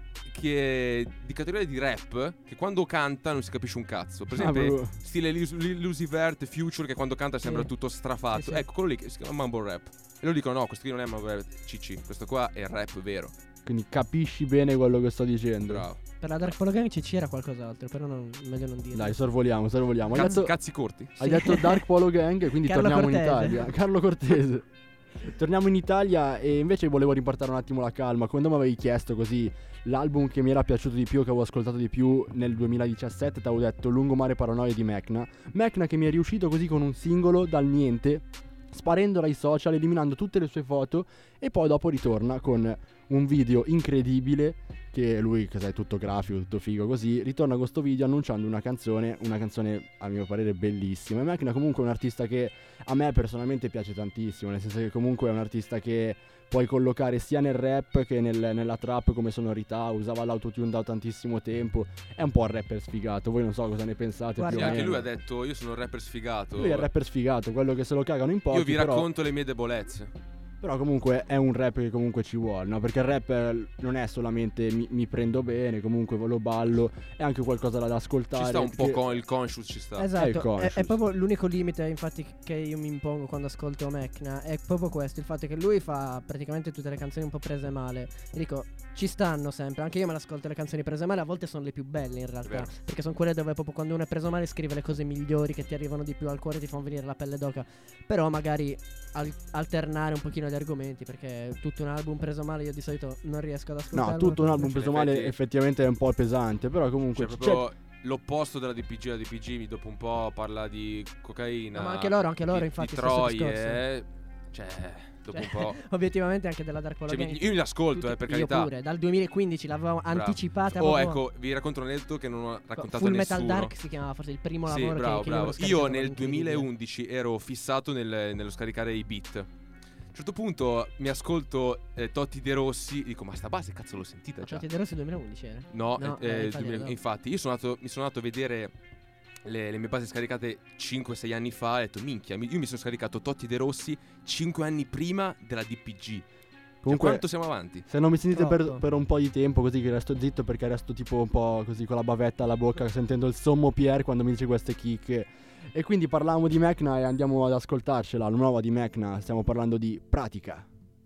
che di categoria di rap che quando canta non si capisce un cazzo. Per
Ah,
esempio,
proprio.
stile Lil Lil Uzi Vert, Future, che quando canta sembra
Sì.
tutto strafatto.
Sì, sì.
Ecco, quello lì che si chiama mumble rap. E loro dicono "No, questo qui non è mumble rap, cicci, questo qua è rap vero".
Quindi capisci bene quello che sto dicendo.
Bravo.
Per la Dark Polo Gang ci c'era qualcos'altro, però non, meglio non dire.
Dai, sorvoliamo, sorvoliamo. Hai
Cazzi,
detto,
cazzi corti.
hai
Sì.
detto Dark Polo Gang, quindi
Carlo
torniamo in
Cortese.
Italia. Carlo Cortese. Torniamo in Italia e invece volevo riportare un attimo la calma. Quando mi avevi chiesto così l'album che mi era piaciuto di più, che avevo ascoltato di più nel duemiladiciassette, ti avevo detto Lungomare Paranoia di Mecna. Mecna che mi è riuscito così con un singolo dal niente, sparendo dai social, eliminando tutte le sue foto, e poi dopo ritorna con un video incredibile, che lui, che sai, tutto grafico, tutto figo così, ritorna con questo video annunciando una canzone, una canzone a mio parere bellissima. E Mecna comunque è un artista che a me personalmente piace tantissimo, nel senso che comunque è un artista che puoi collocare sia nel rap che nel- nella trap come sonorità, usava l'autotune da tantissimo tempo, è un po' il rapper sfigato. Voi non so cosa ne pensate.
Guarda,
Sì,
più o
anche
meno.
lui ha detto "Io sono un rapper sfigato".
Lui è il rapper sfigato, quello che se lo cagano in pochi.
Io vi
però...
racconto le mie debolezze.
Però comunque è un rap che comunque ci vuole, no? Perché il rap eh, non è solamente mi, mi prendo bene, comunque lo ballo, è anche qualcosa da ascoltare.
Ci sta un po'
che-
con il conscious, ci sta.
È il
Esatto, è,
conscious.
è proprio l'unico limite infatti che io mi impongo quando ascolto Mecna, è proprio questo, il fatto che lui fa praticamente tutte le canzoni un po' prese male. E dico, ci stanno sempre, anche io me le ascolto le canzoni prese male, a volte sono le più belle in realtà,
vero.
perché sono quelle dove proprio quando uno è preso male scrive le cose migliori che ti arrivano di più al cuore, ti fanno venire la pelle d'oca. Però magari al- alternare un pochino gli argomenti, perché tutto un album preso male io di solito non riesco ad ascoltarlo.
No, tutto un album
In
preso male
effetti-
effettivamente è un po' pesante, però comunque
Cioè,
c'è-
proprio l'opposto della D P G. La D P G dopo un po' parla di cocaina.
No, ma anche loro, anche loro,
di,
infatti,
di
stesso
troie,
discorso.
eh. Cioè, dopo
Cioè,
un po'.
obiettivamente anche della Dark Polo
Cioè,
Gang.
mi- io mi ascolto,
tutti-
eh, per
io
carità.
pure, dal duemilaquindici l'avevo
Bravo.
anticipata.
Oh,
proprio-
ecco, vi racconto un aneddoto che non ho raccontato
Full
a nessuno.
Metal Dark si chiamava forse il primo
Sì,
lavoro
bravo,
che, che
bravo.
io, avevo scaricato,
Io nel
incredibile.
duemilaundici ero fissato nel- nello scaricare i beat. A un certo punto mi ascolto eh, Totti De Rossi, dico "Ma sta base cazzo l'ho sentita già".
Totti De Rossi duemilaundici era?
No,
No,
eh,
eh,
il
infatti,
duemila
no.
infatti io sono andato, mi sono andato a vedere le, le mie basi scaricate cinque sei anni fa, e ho detto "Minchia, mi- io mi sono scaricato Totti De Rossi cinque anni prima della D P G". Cioè,
Comunque,
quanto siamo avanti?
se non mi sentite per,
Troppo.
per un po' di tempo così che resto zitto, perché resto tipo un po' così con la bavetta alla bocca sentendo il sommo Pierre quando mi dice queste chicche. E quindi parlavamo di Mecna e andiamo ad ascoltarcela, la nuova di Mecna, stiamo parlando di Pratica.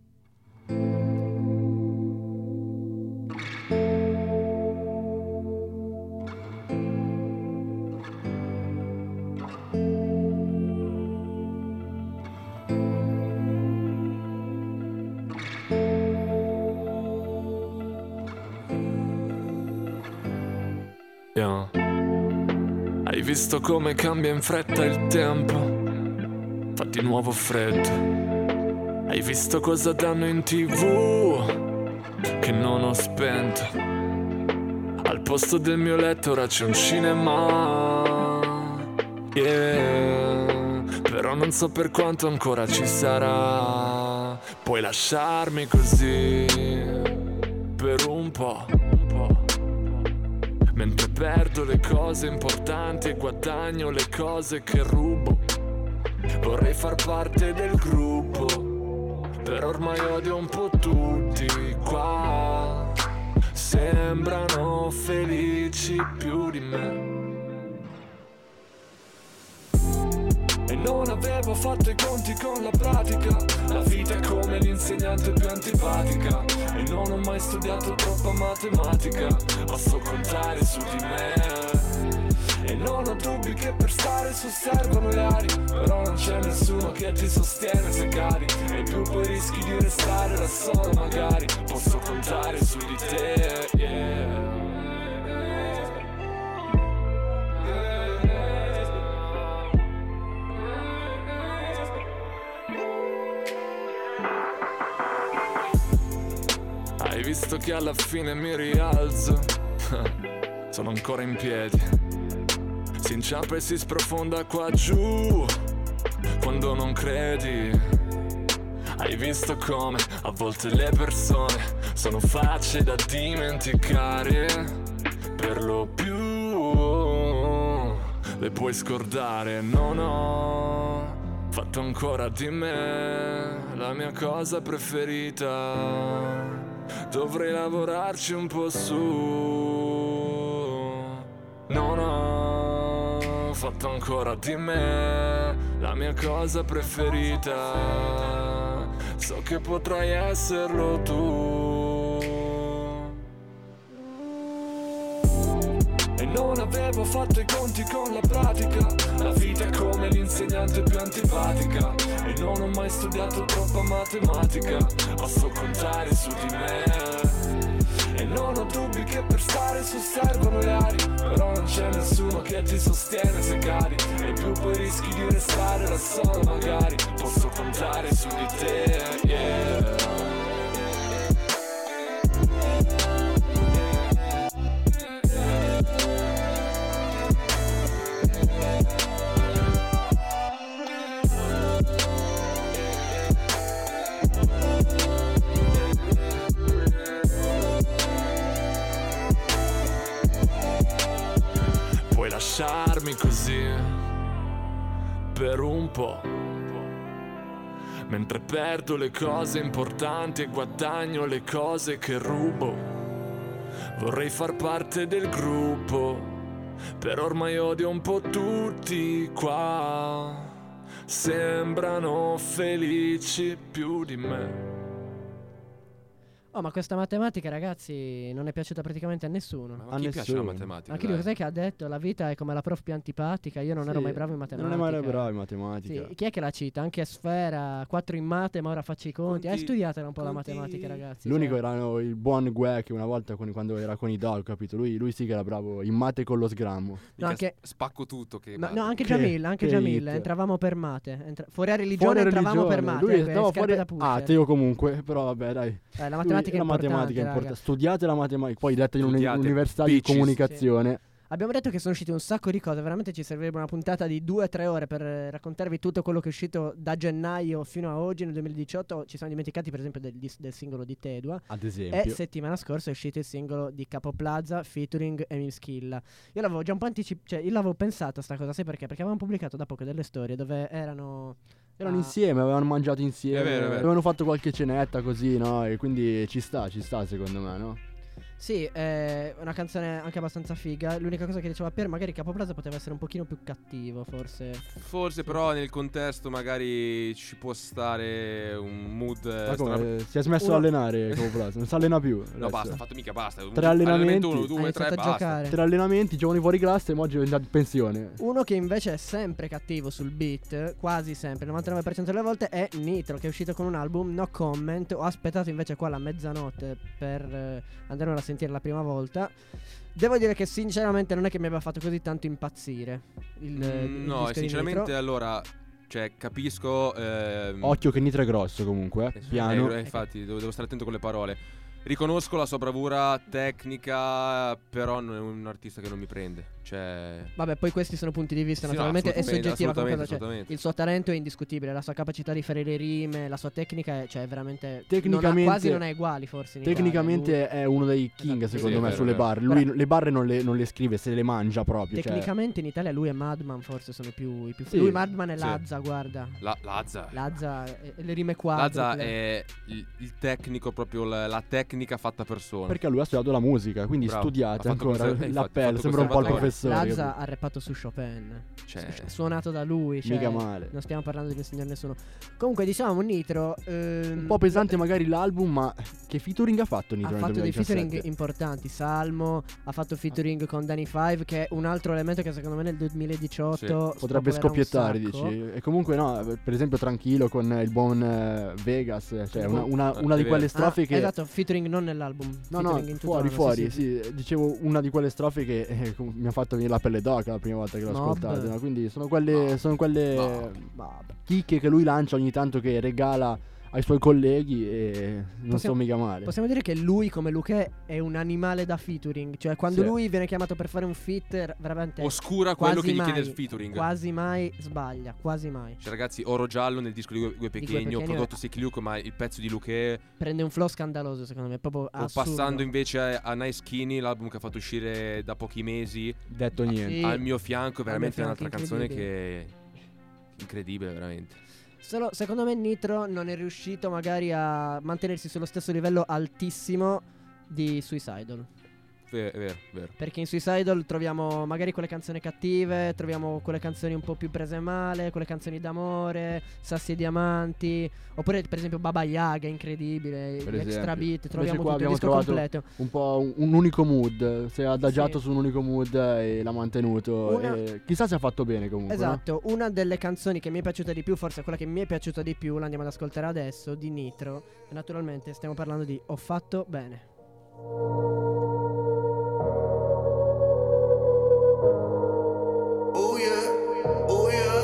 Yeah. Hai visto come cambia in fretta il tempo? Fa di nuovo freddo. Hai visto cosa danno in tv? Che non ho spento. posto del mio letto ora c'è un cinema, yeah. Però non so per quanto ancora ci sarà. Puoi lasciarmi così per un po', un po', mentre perdo le cose importanti e guadagno le cose che rubo. Vorrei far parte del gruppo, però ormai odio un po' tutti qua. Sembrano felici più di me. E non avevo fatto i conti con la pratica. La vita è come l'insegnante più antipatica. E non ho mai studiato troppa matematica. Ma so contare su di me. E non ho dubbi che per stare su servono le ali. Però non c'è nessuno che ti sostiene se cadi. E più poi rischi di restare da solo magari. Posso contare su di te, yeah. Hai visto che alla fine mi rialzo? Sono ancora in piedi. Si inciampa e si sprofonda qua giù quando non credi. Hai visto come a volte le persone sono facce da dimenticare. Per lo più le puoi scordare. Non ho fatto ancora di me la mia cosa preferita. Dovrei lavorarci un po' su. Non ho fatto ancora di me la mia cosa preferita. So che potrai esserlo tu. E non avevo fatto i conti con la pratica. La vita è come l'insegnante più antipatica. E non ho mai studiato troppa matematica. Ma so contare su di me. E non ho dubbi che per stare su servono le ali. Però non c'è nessuno che ti sostiene se cadi. E più poi rischi di restare da solo magari. Posso contare su di te, yeah. Lasciarmi così per un po', mentre perdo le cose importanti e guadagno le cose che rubo. Vorrei far parte del gruppo, però ormai odio un po' tutti qua. Sembrano felici più di me.
Oh, ma questa matematica, ragazzi, non è piaciuta praticamente a nessuno.
Ma a chi piace la matematica?
Anche lui, cos'è che ha detto? La vita è come la prof più antipatica. Io non
Sì,
ero mai bravo in matematica.
Non è mai bravo in matematica.
Sì, chi è che la cita? Anche a Sfera, quattro in mate, ma ora faccio i conti. Hai studiato un po' la matematica, ragazzi.
L'unico
cioè.
era il buon Gue che una volta con, quando era con i Dal, capito? Lui, lui sì che era bravo in mate con lo sgrammo.
No, anche-
Spacco tutto che
Ma, no, anche
Che-
Jamil, anche
che
Jamil,
hit.
entravamo per mate. Entra- fuori a religione
Fuori
entravamo
religione.
per mate.
Lui
ecco,
stava
scarpe
fuori
da pusher.
ateo comunque, però vabbè dai.
Eh, la
Lui-
matematica è
la
importante,
matematica è
raga.
importante. Studiate la matematica, poi detta in
Studiate,
un'università di
bitches.
comunicazione.
Abbiamo detto che sono uscite un sacco di cose, veramente ci servirebbe una puntata di due o tre ore per eh, raccontarvi tutto quello che è uscito da gennaio fino a oggi nel duemiladiciotto. Ci siamo dimenticati per esempio del, dis- del singolo di Tedua.
Ad esempio.
E settimana scorsa è uscito il singolo di Capo Plaza featuring Emil Schilla. Io l'avevo già un po' anticipato, cioè io l'avevo pensato a sta cosa, sai perché? Perché avevamo pubblicato da poco delle storie dove erano...
Erano
ah,
insieme, avevano mangiato insieme,
È vero, è vero.
avevano fatto qualche cenetta così, no? E quindi ci sta, ci sta secondo me, no?
Sì, è una canzone anche abbastanza figa. L'unica cosa che diceva Pier, magari Capo Plaza poteva essere un pochino più cattivo, forse.
Forse però nel contesto magari ci può stare un mood eh,
Ma come,
stra-
eh, si è smesso
Uno-
di allenare Capo Plaza, non si allena più.
No,
adesso.
basta, ha fatto mica basta.
Tre allenamenti.
uno,
Ha
due, tre,
iniziato a
basta.
giocare.
Tre allenamenti, giovani fuori classe e oggi è andato in pensione.
Uno che invece è sempre cattivo sul beat, quasi sempre, il novantanove per cento delle volte, è Nitro, che è uscito con un album, No Comment. Ho aspettato invece qua la mezzanotte per eh, andarmelo a sentire la prima volta. Devo dire che sinceramente non è che mi abbia fatto così tanto impazzire il,
Mm,
il
no,
disco
e
di
sinceramente
Nitro.
allora, cioè, capisco. ehm,
Occhio che Nitro è grosso comunque,
eh,
piano.
eh, infatti, devo, devo stare attento con le parole. Riconosco la sua bravura tecnica, però non è un artista che non mi prende. Cioè...
Vabbè, poi questi sono punti di vista,
Sì, no,
naturalmente è
assolutamente,
soggettiva come
assolutamente,
cosa, cioè,
assolutamente.
il suo talento è indiscutibile, la sua capacità di fare le rime, la sua tecnica è, cioè, è veramente
Tecnicamente-
non ha- quasi non ha uguali forse in
Tecnicamente
Italia.
è uno dei king
Esatto,
secondo
sì,
me
è vero,
sulle
è vero.
barre. Lui
Però-
le barre non le, non le scrive, se le mangia proprio.
Lui,
cioè.
tecnicamente in Italia lui e Madman forse sono i più, i più
Sì.
lui, Madman e
Sì.
Lazza, guarda.
La, Lazza.
Lazza e le rime quadre.
Lazza è il, il tecnico, proprio la, la tecnica fatta persona.
Perché lui ha studiato la musica, quindi
Bravo.
studiate
Ha fatto
ancora
conser- infatti, ha
l'appello,
fatto
sembra un po' il
conservatorio.
professore.
Lazza
capito?
ha rappato su Chopin,
Cioè-
Su- suonato da lui, cioè,
Mica male.
non stiamo parlando di che signor nessuno. Comunque diciamo Nitro ehm,
Un po' pesante magari l'album, ma che featuring ha fatto Nitro
ha
nel
fatto dei
duemiladiciassette?
featuring importanti. Salmo ha fatto featuring con Danny Five, che è un altro elemento che secondo me nel duemiladiciotto
Sì. Potrebbe
spopolerà un
scoppiettare,
sacco.
dici. E comunque no, per esempio Tranquillo con il buon eh, Vegas, cioè una, una- una di quelle strofe
Ah,
che...
esatto, featuring non nell'album.
No, no,
featuring in tutto
fuori,
l'anno,
fuori,
sì,
sì, dicevo una di quelle strofe che eh, com- mi ha fatto venire la pelle d'oca la prima volta che l'ho
Mob.
ascoltato, no? Quindi sono quelle, sono quelle chicche che lui lancia ogni tanto, che regala ai suoi colleghi e non
Possiamo-
so mica male.
Possiamo dire che lui come Luché è un animale da featuring. Cioè quando
Sì.
lui viene chiamato per fare un feat, veramente
Oscura
quasi
quello che gli
mai,
chiede il featuring.
Quasi mai sbaglia, quasi mai.
Cioè, ragazzi, Oro Giallo nel disco di Gue, Gue
Gue
Pequeno,
Pequeno
prodotto
è-
Sick Luke, ma il pezzo di Luque.
Prende un flow scandaloso secondo me, proprio
O
assurdo.
passando invece a, a Nice Skinny, l'album che ha fatto uscire da pochi mesi.
Detto niente.
Sì.
Al mio fianco,
Al
veramente
mio
un'altra
fianco,
canzone
incredibile.
che. Incredibile, veramente.
Solo secondo me Nitro non è riuscito magari a mantenersi sullo stesso livello altissimo di Suicidal.
Vero, vero, vero.
Perché in Suicidal troviamo magari quelle canzoni cattive, troviamo quelle canzoni un po' più prese male, quelle canzoni d'amore, Sassi e Diamanti, oppure per esempio Baba Yaga, incredibile,
Per
gli extra
esempio.
beat,
Invece
troviamo
qua
tutto il
abbiamo
disco
trovato
completo.
un po' un, un unico mood, si è adagiato
Sì.
su un unico mood e l'ha mantenuto.
Una-
E chissà se ha fatto bene comunque. no?
Esatto, una delle canzoni che mi è piaciuta di più, forse quella che mi è piaciuta di più, l'andiamo ad ascoltare adesso, di Nitro. E naturalmente stiamo parlando di Ho fatto bene.
Oh yeah, oh yeah.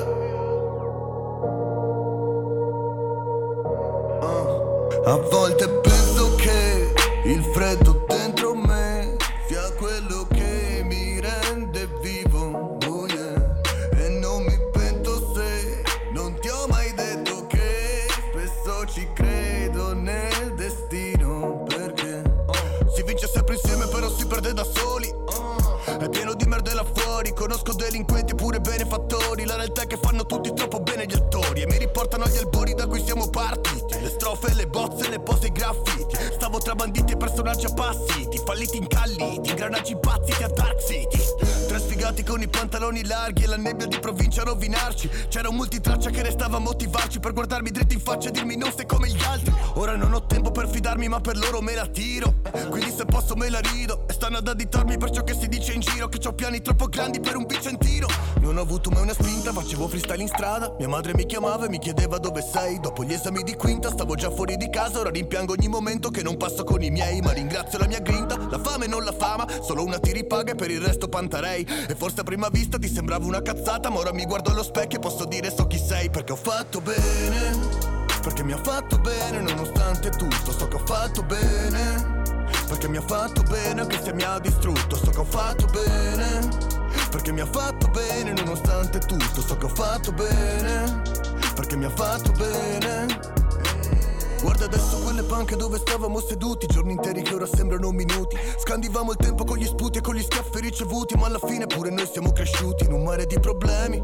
Ah. A volte penso che il freddo dentro me sia quello che mi rende vivo. Oh yeah. E non mi pento se non ti ho mai detto che spesso ci credo nel destino. Perché si vince sempre insieme però si perde da soli. È pieno di merda là fuori, conosco delinquenti pure benefattori. La realtà è che fanno tutti troppo bene gli attori e mi riportano agli albori da cui siamo partiti. Le strofe, le bozze, le pose, i graffiti. Stavo tra banditi e personaggi appassiti, falliti incalliti, ingranaggi pazzi a Dark City. Tre sfigati con i pantaloni larghi e la nebbia di provincia a rovinarci. C'era un multitraccia che restava a motivarci, per guardarmi dritto in faccia e dirmi non sei come gli altri. Ora non ho tempo per fidarmi ma per loro me la tiro, quindi se posso me la rido. E stanno ad additarmi per ciò che si dice in giro, che c'ho piani troppo grandi per un vicentino. Non ho avuto mai una spinta, facevo freestyle in strada. Mia madre mi chiamava e mi chiedeva dove sei. Dopo gli esami di quinta stavo già fuori di casa. Ora rimpiango ogni momento che non passo con i miei, ma ringrazio la mia grinta, la fame non la fama. Solo una ti ripaga e per il resto pantarei. E forse a prima vista ti sembrava una cazzata, ma ora mi guardo allo specchio e posso dire so chi sei. Perché ho fatto bene, perché mi ha fatto bene nonostante tutto. So che ho fatto bene, perché mi ha fatto bene anche se mi ha distrutto. So che ho fatto bene, perché mi ha fatto bene nonostante tutto. So che ho fatto bene, perché mi ha fatto bene. Guarda adesso quelle panche dove stavamo seduti, giorni interi che ora sembrano minuti. Scandivamo il tempo con gli sputi e con gli schiaffi ricevuti, ma alla fine pure noi siamo cresciuti in un mare di problemi.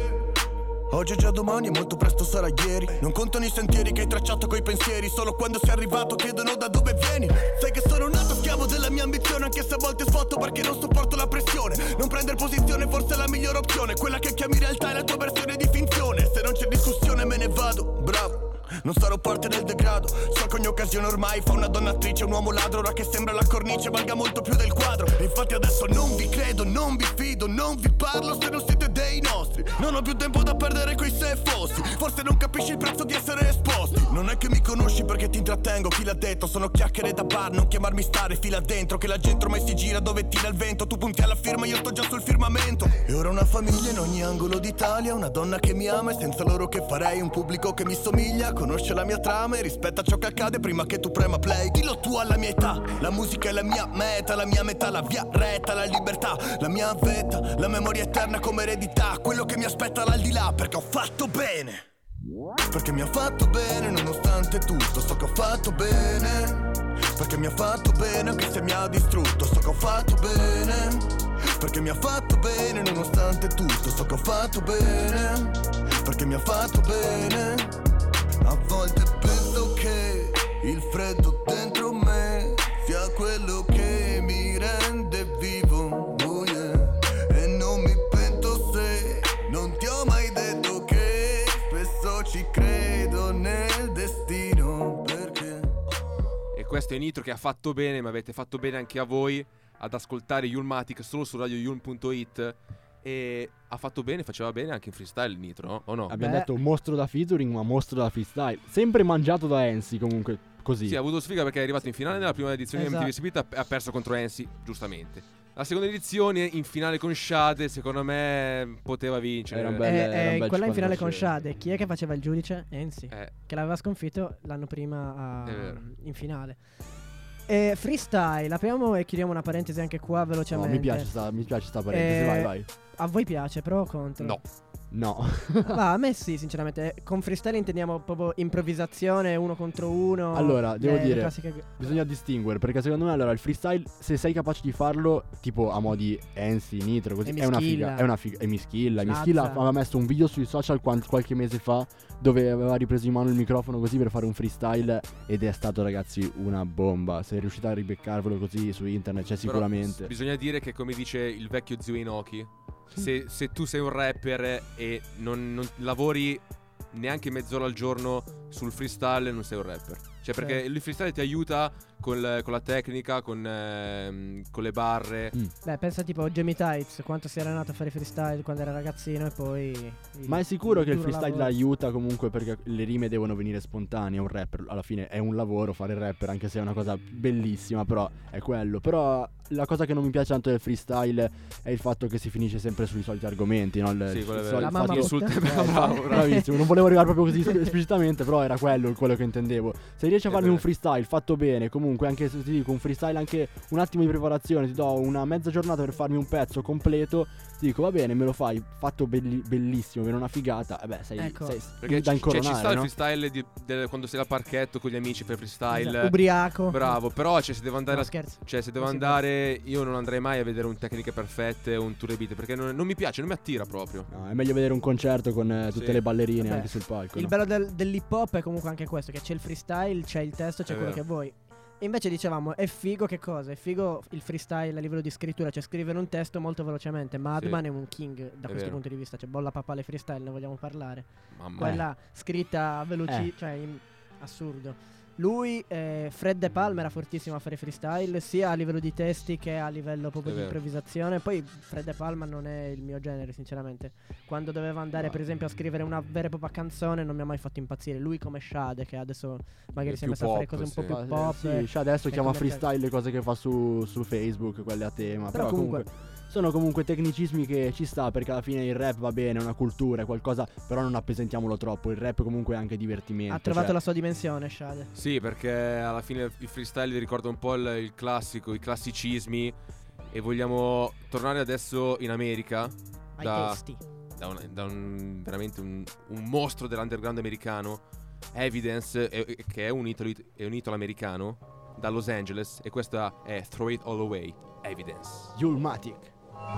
Oggi è già domani e molto presto sarà ieri. Non contano i sentieri che hai tracciato coi pensieri, solo quando sei arrivato chiedono da dove vieni. Sai che sono nato schiavo della mia ambizione, anche se a volte sfotto perché non sopporto la pressione. Non prendere posizione forse è la migliore opzione, quella che chiami realtà è la tua versione di finzione. Se non c'è discussione me ne vado, bravo. Non sarò parte del degrado. So che ogni occasione ormai fa una donna attrice, un uomo ladro. Ora che sembra la cornice valga molto più del quadro. E infatti adesso non vi credo, non vi fido, non vi parlo se non siete dei nostri. Non ho più tempo da perdere coi se fossi. Forse non capisci il prezzo di essere esposti. Non è che mi conosci perché ti intrattengo, chi l'ha detto? Sono chiacchiere da bar, non chiamarmi stare, fila dentro. Che la gente ormai si gira dove tira il vento. Tu punti alla firma, io sto già sul firmamento. E ora una famiglia in ogni angolo d'Italia, una donna che mi ama e senza loro che farei. Un pubblico che mi somiglia, conosce la mia trama e rispetta ciò che accade prima prima che tu prema play. Dillo tu alla mia età, la musica è la mia meta, la mia metà, la via retta, la libertà, la mia vetta, la memoria eterna come eredità, quello che mi aspetta l'aldilà, perché ho fatto bene. Perché mi ha fatto bene nonostante tutto, so che ho fatto bene. Perché mi ha fatto bene anche se mi ha distrutto, so che ho fatto bene. Perché mi ha fatto bene nonostante tutto, so che ho fatto bene. Perché mi ha fatto bene. A volte penso che il freddo dentro me sia quello che mi rende vivo, oh yeah. E non mi pento se non ti ho mai detto che spesso ci credo nel destino, perché...
E questo è Nitro che ha fatto bene, ma avete fatto bene anche a voi ad ascoltare Yulmatic solo su radio yulm punto it. E ha fatto bene, faceva bene anche in freestyle Nitro, no? O no?
Abbiamo
Beh.
detto un mostro da featuring, ma mostro da freestyle. Sempre mangiato da Ensi comunque, così.
Sì, ha avuto sfiga perché è arrivato in finale nella prima edizione
Esatto.
di M T V Split, ha perso contro Ensi, giustamente. La seconda edizione in finale con Shade, secondo me poteva vincere.
Era un
E,
bel- era un
e
bel
quella in finale con
cinquanta
Shade, chi è che faceva il giudice? Enzi,
Eh.
che l'aveva sconfitto l'anno prima a-
È vero.
in finale. E freestyle, apriamo e chiudiamo una parentesi anche qua
No,
velocemente.
mi piace sta, mi piace sta parentesi,
Eh,
vai vai.
A voi piace, pro o contro?
No.
No.
Ma a me sì, sinceramente. Con freestyle intendiamo proprio improvvisazione, uno contro uno.
Allora, devo
le- le
dire,
classiche-
bisogna distinguere, perché secondo me allora il freestyle, se sei capace di farlo, tipo a mo' di Ensi, Nitro, così,
E
è una
Mischilla.
figa, è una figa, e Mischilla.
Lazza.
Mischilla aveva messo un video sui social qual- qualche mese fa, dove aveva ripreso in mano il microfono così per fare un freestyle, ed è stato, ragazzi, una bomba. Se riuscite a ribeccarvelo così su internet, c'è
Però
sicuramente.
s- bisogna dire che, come dice il vecchio zio Inoki, se, se tu sei un rapper e non, non lavori neanche mezz'ora al giorno sul freestyle, non sei un rapper. Cioè, perché
Sì.
il freestyle ti aiuta con, con la tecnica, con, ehm, con le barre.
Mm.
Beh, pensa tipo Jamie Tights, quanto si era nato a fare freestyle quando era ragazzino e poi... il-
Ma è sicuro che il
duro
freestyle
lavoro.
aiuta comunque, perché le rime devono venire spontanee. Un rapper alla fine è un lavoro fare il rapper, anche se è una cosa bellissima, però è quello. Però la cosa che non mi piace tanto del freestyle è il fatto che si finisce sempre sui soliti argomenti, no? Il,
Sì,
il
quello è
sol-
vero.
La
il
mamma
fatto-
insulta-
botta.
bravo, bravo.
Bravissimo, non volevo arrivare proprio così esplicitamente, però era quello quello che intendevo. Se riesci a
È
farmi
vero.
un freestyle fatto bene, comunque, anche se ti dico un freestyle, anche un attimo di preparazione, ti do una mezza giornata per farmi un pezzo completo, ti dico va bene, me lo fai fatto belli- bellissimo, per una figata, e beh, sei,
Ecco.
sei
Perché
da
ci, cioè, ci sta
incoronare,
il
no?
freestyle di- del- quando sei al parchetto con gli amici per freestyle.
Esatto, ubriaco.
Bravo, però cioè, se devo andare
No,
a-
scherzo.
cioè se devo
Non si
andare, io non andrei mai a vedere un tecniche perfette o un tour beat, perché non, non mi piace, non mi attira proprio.
No, è meglio vedere un concerto con eh, tutte
Sì.
le ballerine
Vabbè,
anche sul palco.
Il
no?
bello del- dell'hip hop è comunque anche questo, che c'è il freestyle, c'è il testo, c'è
È
quello
vero.
che vuoi. E invece dicevamo, è figo che cosa? È figo il freestyle a livello di scrittura, cioè scrivere un testo molto velocemente. Madman
Sì.
è un king da questo
vero.
punto di vista, cioè bolla papale freestyle, ne vogliamo parlare.
Mamma
Quella scritta veloci,
Eh.
cioè in- assurdo. Lui, eh, Fred De Palma era fortissimo a fare freestyle, sia a livello di testi che a livello proprio
È
di
vero.
improvvisazione. Poi Fred De Palma non è il mio genere, sinceramente. Quando doveva andare, per esempio, a scrivere una vera e propria canzone, non mi ha mai fatto impazzire. Lui come Shade, che adesso magari
È
si è
più
messo a fare
pop,
cose un po'
sì.
più
Ah,
pop.
sì, cioè adesso
e
chiama
commerciali.
freestyle le cose che fa su, su Facebook, quelle a tema.
Però
Però,
comunque-
comunque, sono comunque tecnicismi che ci sta, perché alla fine il rap va bene, è una cultura, è qualcosa, però non appesentiamolo troppo. Il rap comunque è anche divertimento.
Ha trovato
cioè-
la sua dimensione, Shade.
Sì, perché alla fine il freestyle ricorda un po' il, il classico, i classicismi. E vogliamo tornare adesso in America.
Ai
Da,
testi.
da, un, da un- veramente un, un mostro dell'underground americano, Evidence, eh, che è un, italo, è un italo-americano da Los Angeles. E questa è Throw It All Away, Evidence.
Yulmatic.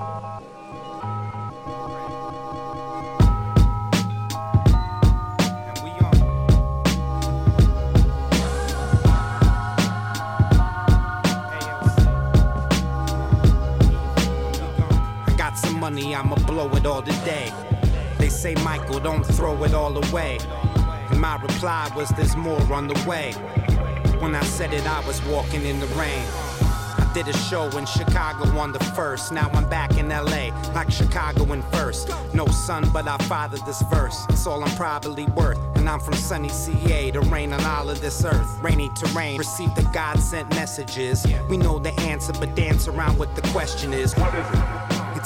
I got some money, I'ma blow it all today. They say, Michael, don't throw it all away. And my reply was, there's more on the way. When I said it, I was walking in the rain. I did a show in Chicago on the first. Now I'm back in L A, like Chicago in first. No son, but I fathered this verse. It's all I'm probably worth. And I'm from sunny C A, to rain on all of this earth. Rainy terrain, receive the God-sent messages. We know the answer, but dance around what the question is. What is it? It's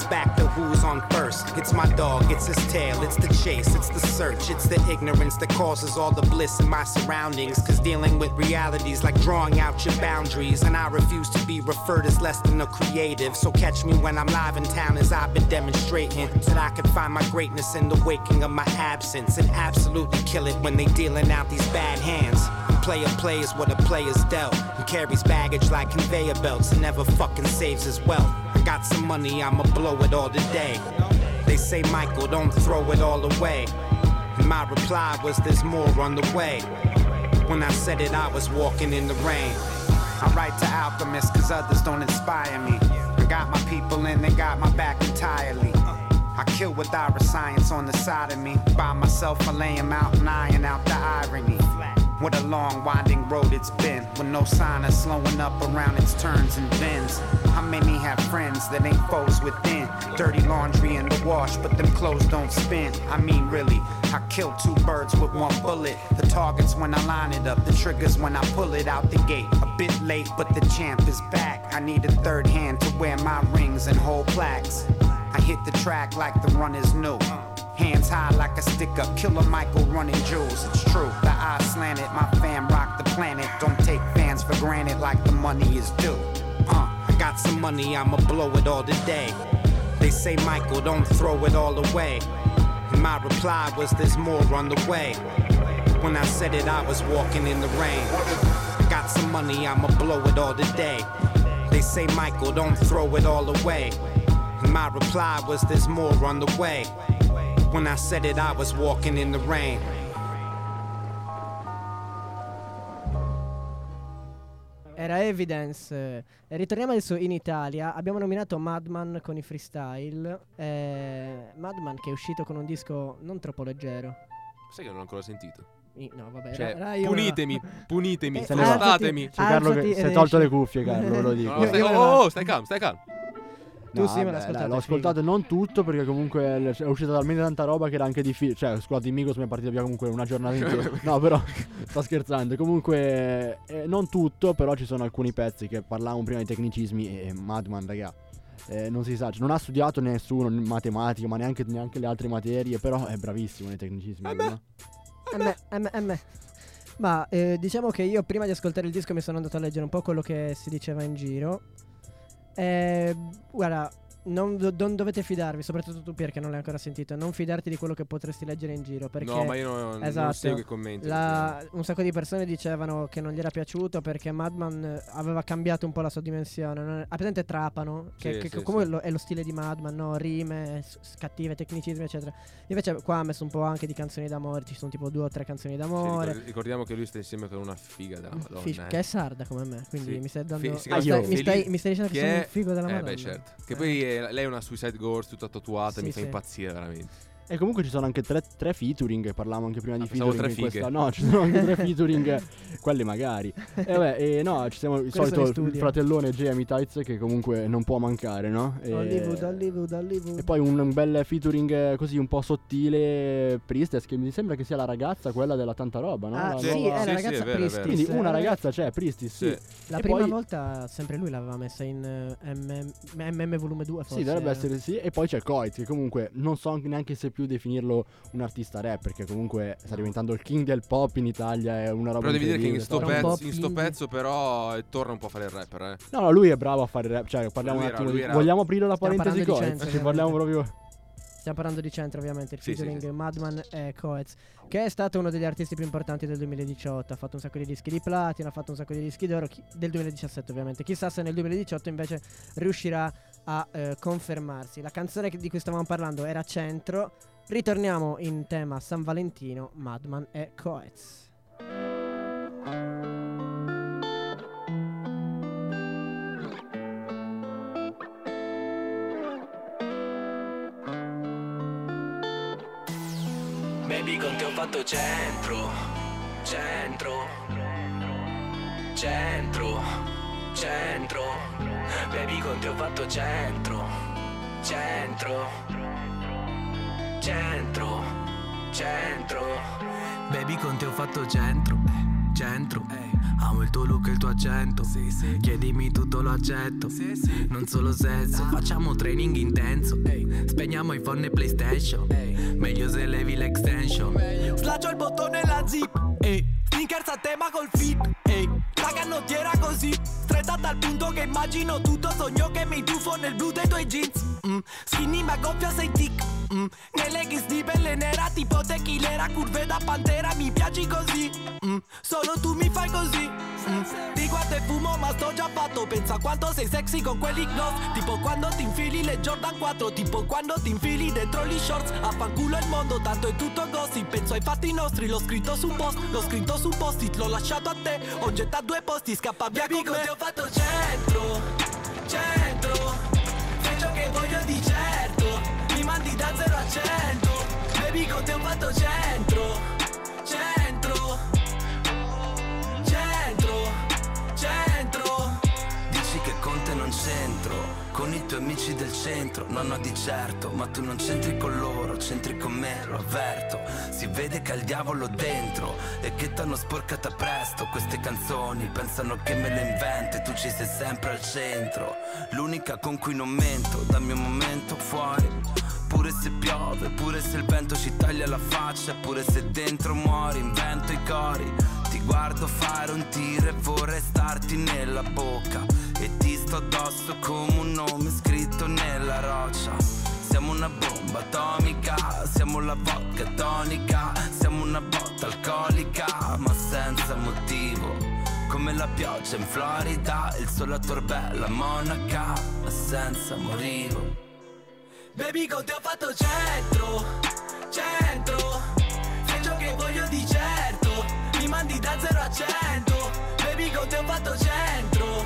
It's back to who's on first. It's my dog, it's his tail, it's the chase, it's the search, it's the ignorance that causes all the bliss in my surroundings. Cause dealing with realities like drawing out your boundaries, and I refuse to be referred as less than a creative. So catch me when I'm live in town, as I've been demonstrating that I can find my greatness in the waking of my absence, and absolutely kill it when they dealing out these bad hands. And player plays what a player's dealt, and carries baggage like conveyor belts, and never fucking saves his wealth. I got some money, I'ma blow it all today. They say, Michael, don't throw it all away. And my reply was, there's more on the way. When I said it, I was walking in the rain. I write to alchemists cause others don't inspire me. I got my people and they got my back entirely. I kill with our science on the side of me. By myself, I lay him out and iron out the irony. What a long winding road it's been, with no sign of slowing up around its turns and bends. How many have friends that ain't foes within? Dirty laundry in the wash, but them clothes don't spin. I mean really, I kill two birds with one bullet. The target's when I line it up, the trigger's when I pull it out the gate. A bit late, but the champ is back. I need a third hand to wear my rings and hold plaques. I hit the track like the runners knew. Hands high like a stick up, Killer Michael running jewels. It's true, the eyes slanted, my fam rock the planet. Don't take fans for granted like the money is due. Uh, I got some money, I'ma blow it all today. They say, Michael, don't throw it all away. And my reply was, there's more on the way. When I said it, I was walking in the rain. I got some money, I'ma blow it all today. They say, Michael, don't throw it all away. And my reply was, there's more on the way. When I said it, I was walking in the rain.
Era Evidence. E ritorniamo adesso in Italia. Abbiamo nominato Madman con i freestyle. Eh, Madman che è uscito con un disco non troppo leggero.
Sai che non l'ho ancora sentito?
No, vabbè.
Cioè,
ra- ra- io
punitemi,
no.
punitemi,
Eh,
spostatemi.
C'è Carlo
alzati
che si
ed
è tolto
esci.
le cuffie, Carlo, ve lo dico.
No, no, stai,
Io- io-
oh, oh, stai calmo, stai calmo.
Tu
No,
sì, me l'hai
vabbè,
ascoltato.
l'ho
è figo.
ascoltato non tutto perché comunque l- è uscita talmente tanta roba che era anche difficile. Cioè, scusate, in Migos mi è partita via comunque una giornata intera. No, però sto scherzando. Comunque eh, non tutto, però ci sono alcuni pezzi che parlavamo prima di tecnicismi e Madman, raga. Eh, non si sa, cioè, non ha studiato nessuno in matematica, ma neanche, neanche le altre materie, però è bravissimo nei tecnicismi.
Eh
no?
Eh me, eh me, eh me. Ma eh, diciamo che io prima di ascoltare il disco mi sono andato a leggere un po' quello che si diceva in giro. Eh, guarda, non, do- non dovete fidarvi, soprattutto tu Pier che non l'hai ancora sentito. Non fidarti di quello che potresti leggere in giro, perché
No, ma io non-
esatto,
non seguo i commenti.
la- un sacco di persone dicevano che non gli era piaciuto perché Madman eh, aveva cambiato un po' la sua dimensione. Non è- Ha presente Trapano? Che,
Sì,
che
sì,
come
sì.
lo- è lo stile di Madman, no? Rime, s- s- cattive, tecnicismi, eccetera. Invece qua ha messo un po' anche di canzoni d'amore. Ci sono tipo due o tre canzoni
Sì,
d'amore.
ricor- ricordiamo che lui sta insieme con una figa della Madonna.
Fish,
eh.
che è sarda come me, quindi
Sì.
mi stai dando
Fi- si
mi
chiama
stai, mi, stai,
Feli-
mi stai dicendo che,
che
sono
è-
un figo della
eh,
Madonna.
beh, certo. Che poi è- lei è una Suicide Girls tutta tatuata,
Sì,
mi fa
sì.
impazzire veramente.
E comunque ci sono anche tre, tre featuring, parlavamo anche prima di
Ah, pensavo
featuring
tre
in
fighe.
questa. No, ci sono anche tre featuring, quelli magari. E vabbè, e no, ci siamo il
Questo
solito
in studio.
fratellone Jamie Tights che comunque non può mancare, no? E,
Hollywood, Hollywood, Hollywood.
e poi un, un bel featuring eh, così un po' sottile, Priestess, che mi sembra che sia la ragazza quella della tanta roba, no?
Ah,
La
sì,
nuova-
è la ragazza
è vero, è vero.
Priestess.
Quindi una
Eh,
ragazza c'è, Priestess, sì.
Sì.
La
E
prima
poi-
volta sempre lui l'aveva messa in eh, M M, M M volume due forse.
Sì, dovrebbe
eh.
essere sì. E poi c'è Coit, che comunque non so neanche se più definirlo un artista rap, perché comunque sta diventando il king del pop in Italia, è una roba
Però devi dire che in
incredibile,
sto,
sta-
Tra un po'
pezzo, in sto
indie.
pezzo però eh, torna un po' a fare il rapper, eh.
No, no, lui è bravo a fare rap, cioè parliamo
Lui
un
era-
attimo
lui
di...
era-
Vogliamo aprire la
Stiamo
parentesi
parlando di
Coit?
Cenzo,
Ci parliamo proprio...
Stiamo parlando di Centro ovviamente, il
Sì, sì,
featuring
sì.
Madman e Coez, che è stato uno degli artisti più importanti del duemiladiciotto. Ha fatto un sacco di dischi di platino, ha fatto un sacco di dischi d'oro, chi- del duemiladiciassette ovviamente. Chissà se nel duemiladiciotto invece riuscirà a eh, confermarsi. La canzone che- di cui stavamo parlando era Centro. Ritorniamo in tema San Valentino, Madman e Coez.
Baby, con te ho fatto centro, centro, centro, centro. Baby, con te ho fatto centro, centro, centro, centro. Baby, con te ho fatto centro, centro, amo il tuo look e il tuo accento, sì, sì. Chiedimi tutto lo accetto, sì, sì. Non solo sesso, facciamo training intenso, ehi. Spegniamo iPhone e PlayStation, ehi. Meglio se levi l'extension, slaccio il bottone e la zip, ehi. Sneakers a tema col fit, ehi. La canottiera così, stretta dal punto che immagino tutto. Sogno che mi tuffo nel blu dei tuoi jeans, mm. Skinny ma gonfia sei tic, mm. Nei leggings di pelle nera tipo tequilera, curve da pantera, mi piaci così, mm. Solo tu mi fai così, mm. Ti guardo e fumo ma sto già fatto. Pensa quanto sei sexy con quelli gloss, tipo quando ti infili le Jordan quattro, tipo quando ti infili dentro gli shorts. Affanculo il mondo, tanto è tutto gossip. Penso ai fatti nostri, l'ho scritto su post, l'ho scritto su post-it, l'ho lasciato a te. Ho gettato due posti, scappa via con me. Ti ho fatto centro, centro, fai ciò che voglio di certo. Mi mandi da zero a cento. Baby con te ho fatto centro, centro, centro, centro. Dici che con te non c'entro, con i tuoi amici del centro. No, no, di certo, ma tu non c'entri con loro, c'entri con me, lo avverto. Si vede che ha il diavolo dentro e che t'hanno sporcata presto. Queste canzoni pensano che me le invento e tu ci sei sempre al centro. L'unica con cui non mento dal mio momento fuori. Pure se piove, pure se il vento ci taglia la faccia, pure se dentro muori, invento i cori. Ti guardo fare un tiro e vorrei starti nella bocca e ti sto addosso come un nome scritto nella roccia. Siamo una bomba atomica, siamo la vodka tonica, siamo una botta alcolica, ma senza motivo. Come la pioggia in Florida, il sole a Torbella, Monaca, ma senza motivo. Baby con te ho fatto centro, centro, fai ciò che voglio di certo. Mi mandi da zero a cento. Baby con te ho fatto centro,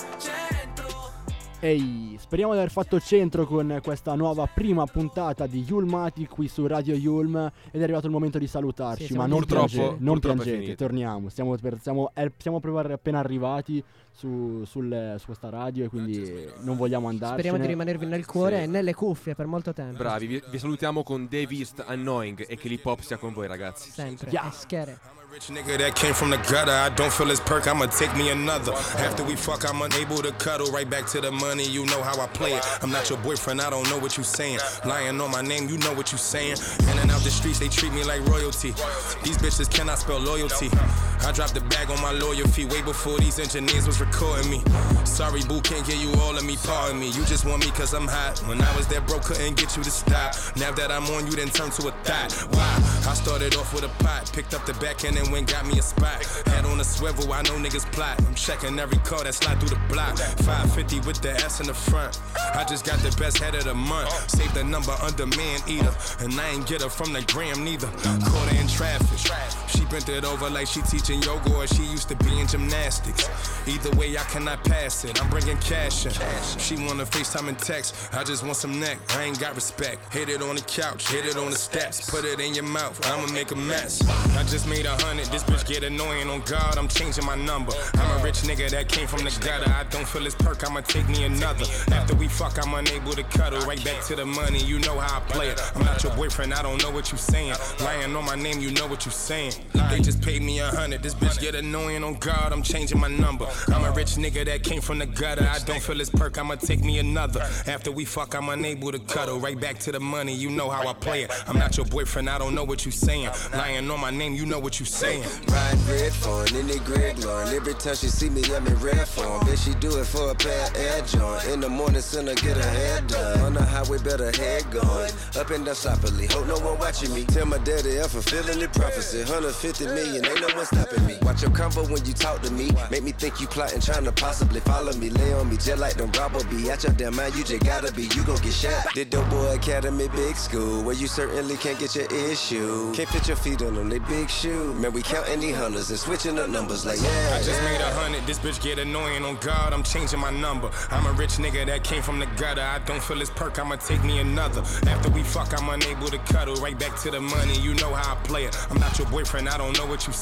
centro.
Ehi, speriamo di aver fatto centro con questa nuova prima puntata di Yulmatic qui su Radio Yulm. Ed è arrivato il momento di salutarci,
sì,
ma non
purtroppo,
piangete, non
purtroppo
piangete, torniamo. Stiamo, per, siamo, eh, siamo proprio appena arrivati su, sul, su questa radio e quindi non vogliamo andarcene.
Speriamo di rimanervi nel cuore
Sì.
e nelle cuffie per molto tempo.
Bravi, vi, vi salutiamo con Dave East Annoying e che l'hip hop sia con voi, ragazzi.
Sempre,
Yeah.
e schere.
Rich nigga that came from the gutter, I don't feel his perk, I'ma take me another. After we fuck, I'm unable to cuddle, right back to the money, you know how I play it. I'm not your boyfriend, I don't know what you saying. Lying on my name, you know what you saying. In and out the streets, they treat me like royalty. These bitches cannot spell loyalty. I dropped the bag on my lawyer fee way before these engineers was recording me. Sorry boo, can't get you all of me, pardon me. You just want me cause I'm hot. When I was there broke, couldn't get you to stop. Now that I'm on, you then turn to a thought. Why? I started off with a pot, picked up the back end and went got me a spot. Had on a swivel, I know niggas plot. I'm checking every car that slide through the block. five fifty with the S in the front. I just got the best head of the month. Saved the number under man eater, and I ain't get her from the gram neither. Caught her in traffic. She bent it over like she teaching yoga or she used to be in gymnastics. Either way, I cannot pass it. I'm bringing cash in. She wanna FaceTime and text. I just want some neck. I ain't got respect. Hit it on the couch, hit it on the steps. Put it in your mouth. I'ma make a mess. I just made a hundred. This bitch get annoying. On God, I'm changing my number. I'm a rich nigga that came from the gutter. I don't feel his perk. I'ma take me another. After we fuck, I'm unable to cuddle. Right back to the money. You know how I play it. I'm not your boyfriend. I don't know what you saying. Lying on my name. You know what you saying. They just paid me a hundred. This bitch get annoying. On God, I'm changing my number. I'm a rich nigga that came from the gutter. I don't feel his perk. I'ma take me another. After we fuck, I'm unable to cuddle. Right back to the money. You know how I play it. I'm not your boyfriend. I don't know what you saying. Lying on my name. You know what you saying.
Riding red phone in the Greg Lawn. Every time she see me, I'm in red phone. Bitch, she do it for a pair of air joint. In the morning, send her get her hair done. On the highway, better head going. Up and down sloppily. Hope no one watching me. Tell my daddy I'm fulfilling the prophecy. one hundred fifty million, ain't no one stopping me. Watch your combo when you talk to me. Make me think you plotting, trying to possibly follow me. Lay on me just like them robber be. Out your damn mind, you just gotta be. You gon' get shot. The Dope Boy Academy, big school, where you certainly can't get your issue. Can't put your feet on them, they big shoe. Man, we counting these hundreds and switching up numbers like yeah.
I just made a hundred. This bitch get annoying. On God, I'm changing my number. I'm a rich nigga that came from the gutter. I don't feel his perk. I'ma take me another. After we fuck, I'm unable to cuddle. Right back to the money. You know how I play it. I'm not your boyfriend. I don't know what you saying.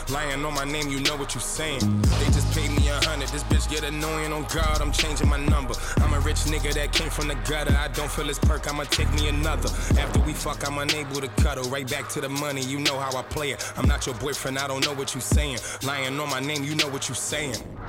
Lying on my name, you know what you saying. They just paid me a hundred. This bitch get annoying on God, I'm changing my number. I'm a rich nigga that came from the gutter. I don't feel this perk, I'ma take me another. After we fuck, I'm unable to cuddle. Right back to the money, you know how I play it. I'm not your boyfriend, I don't know what you saying. Lying on my name, you know what you saying.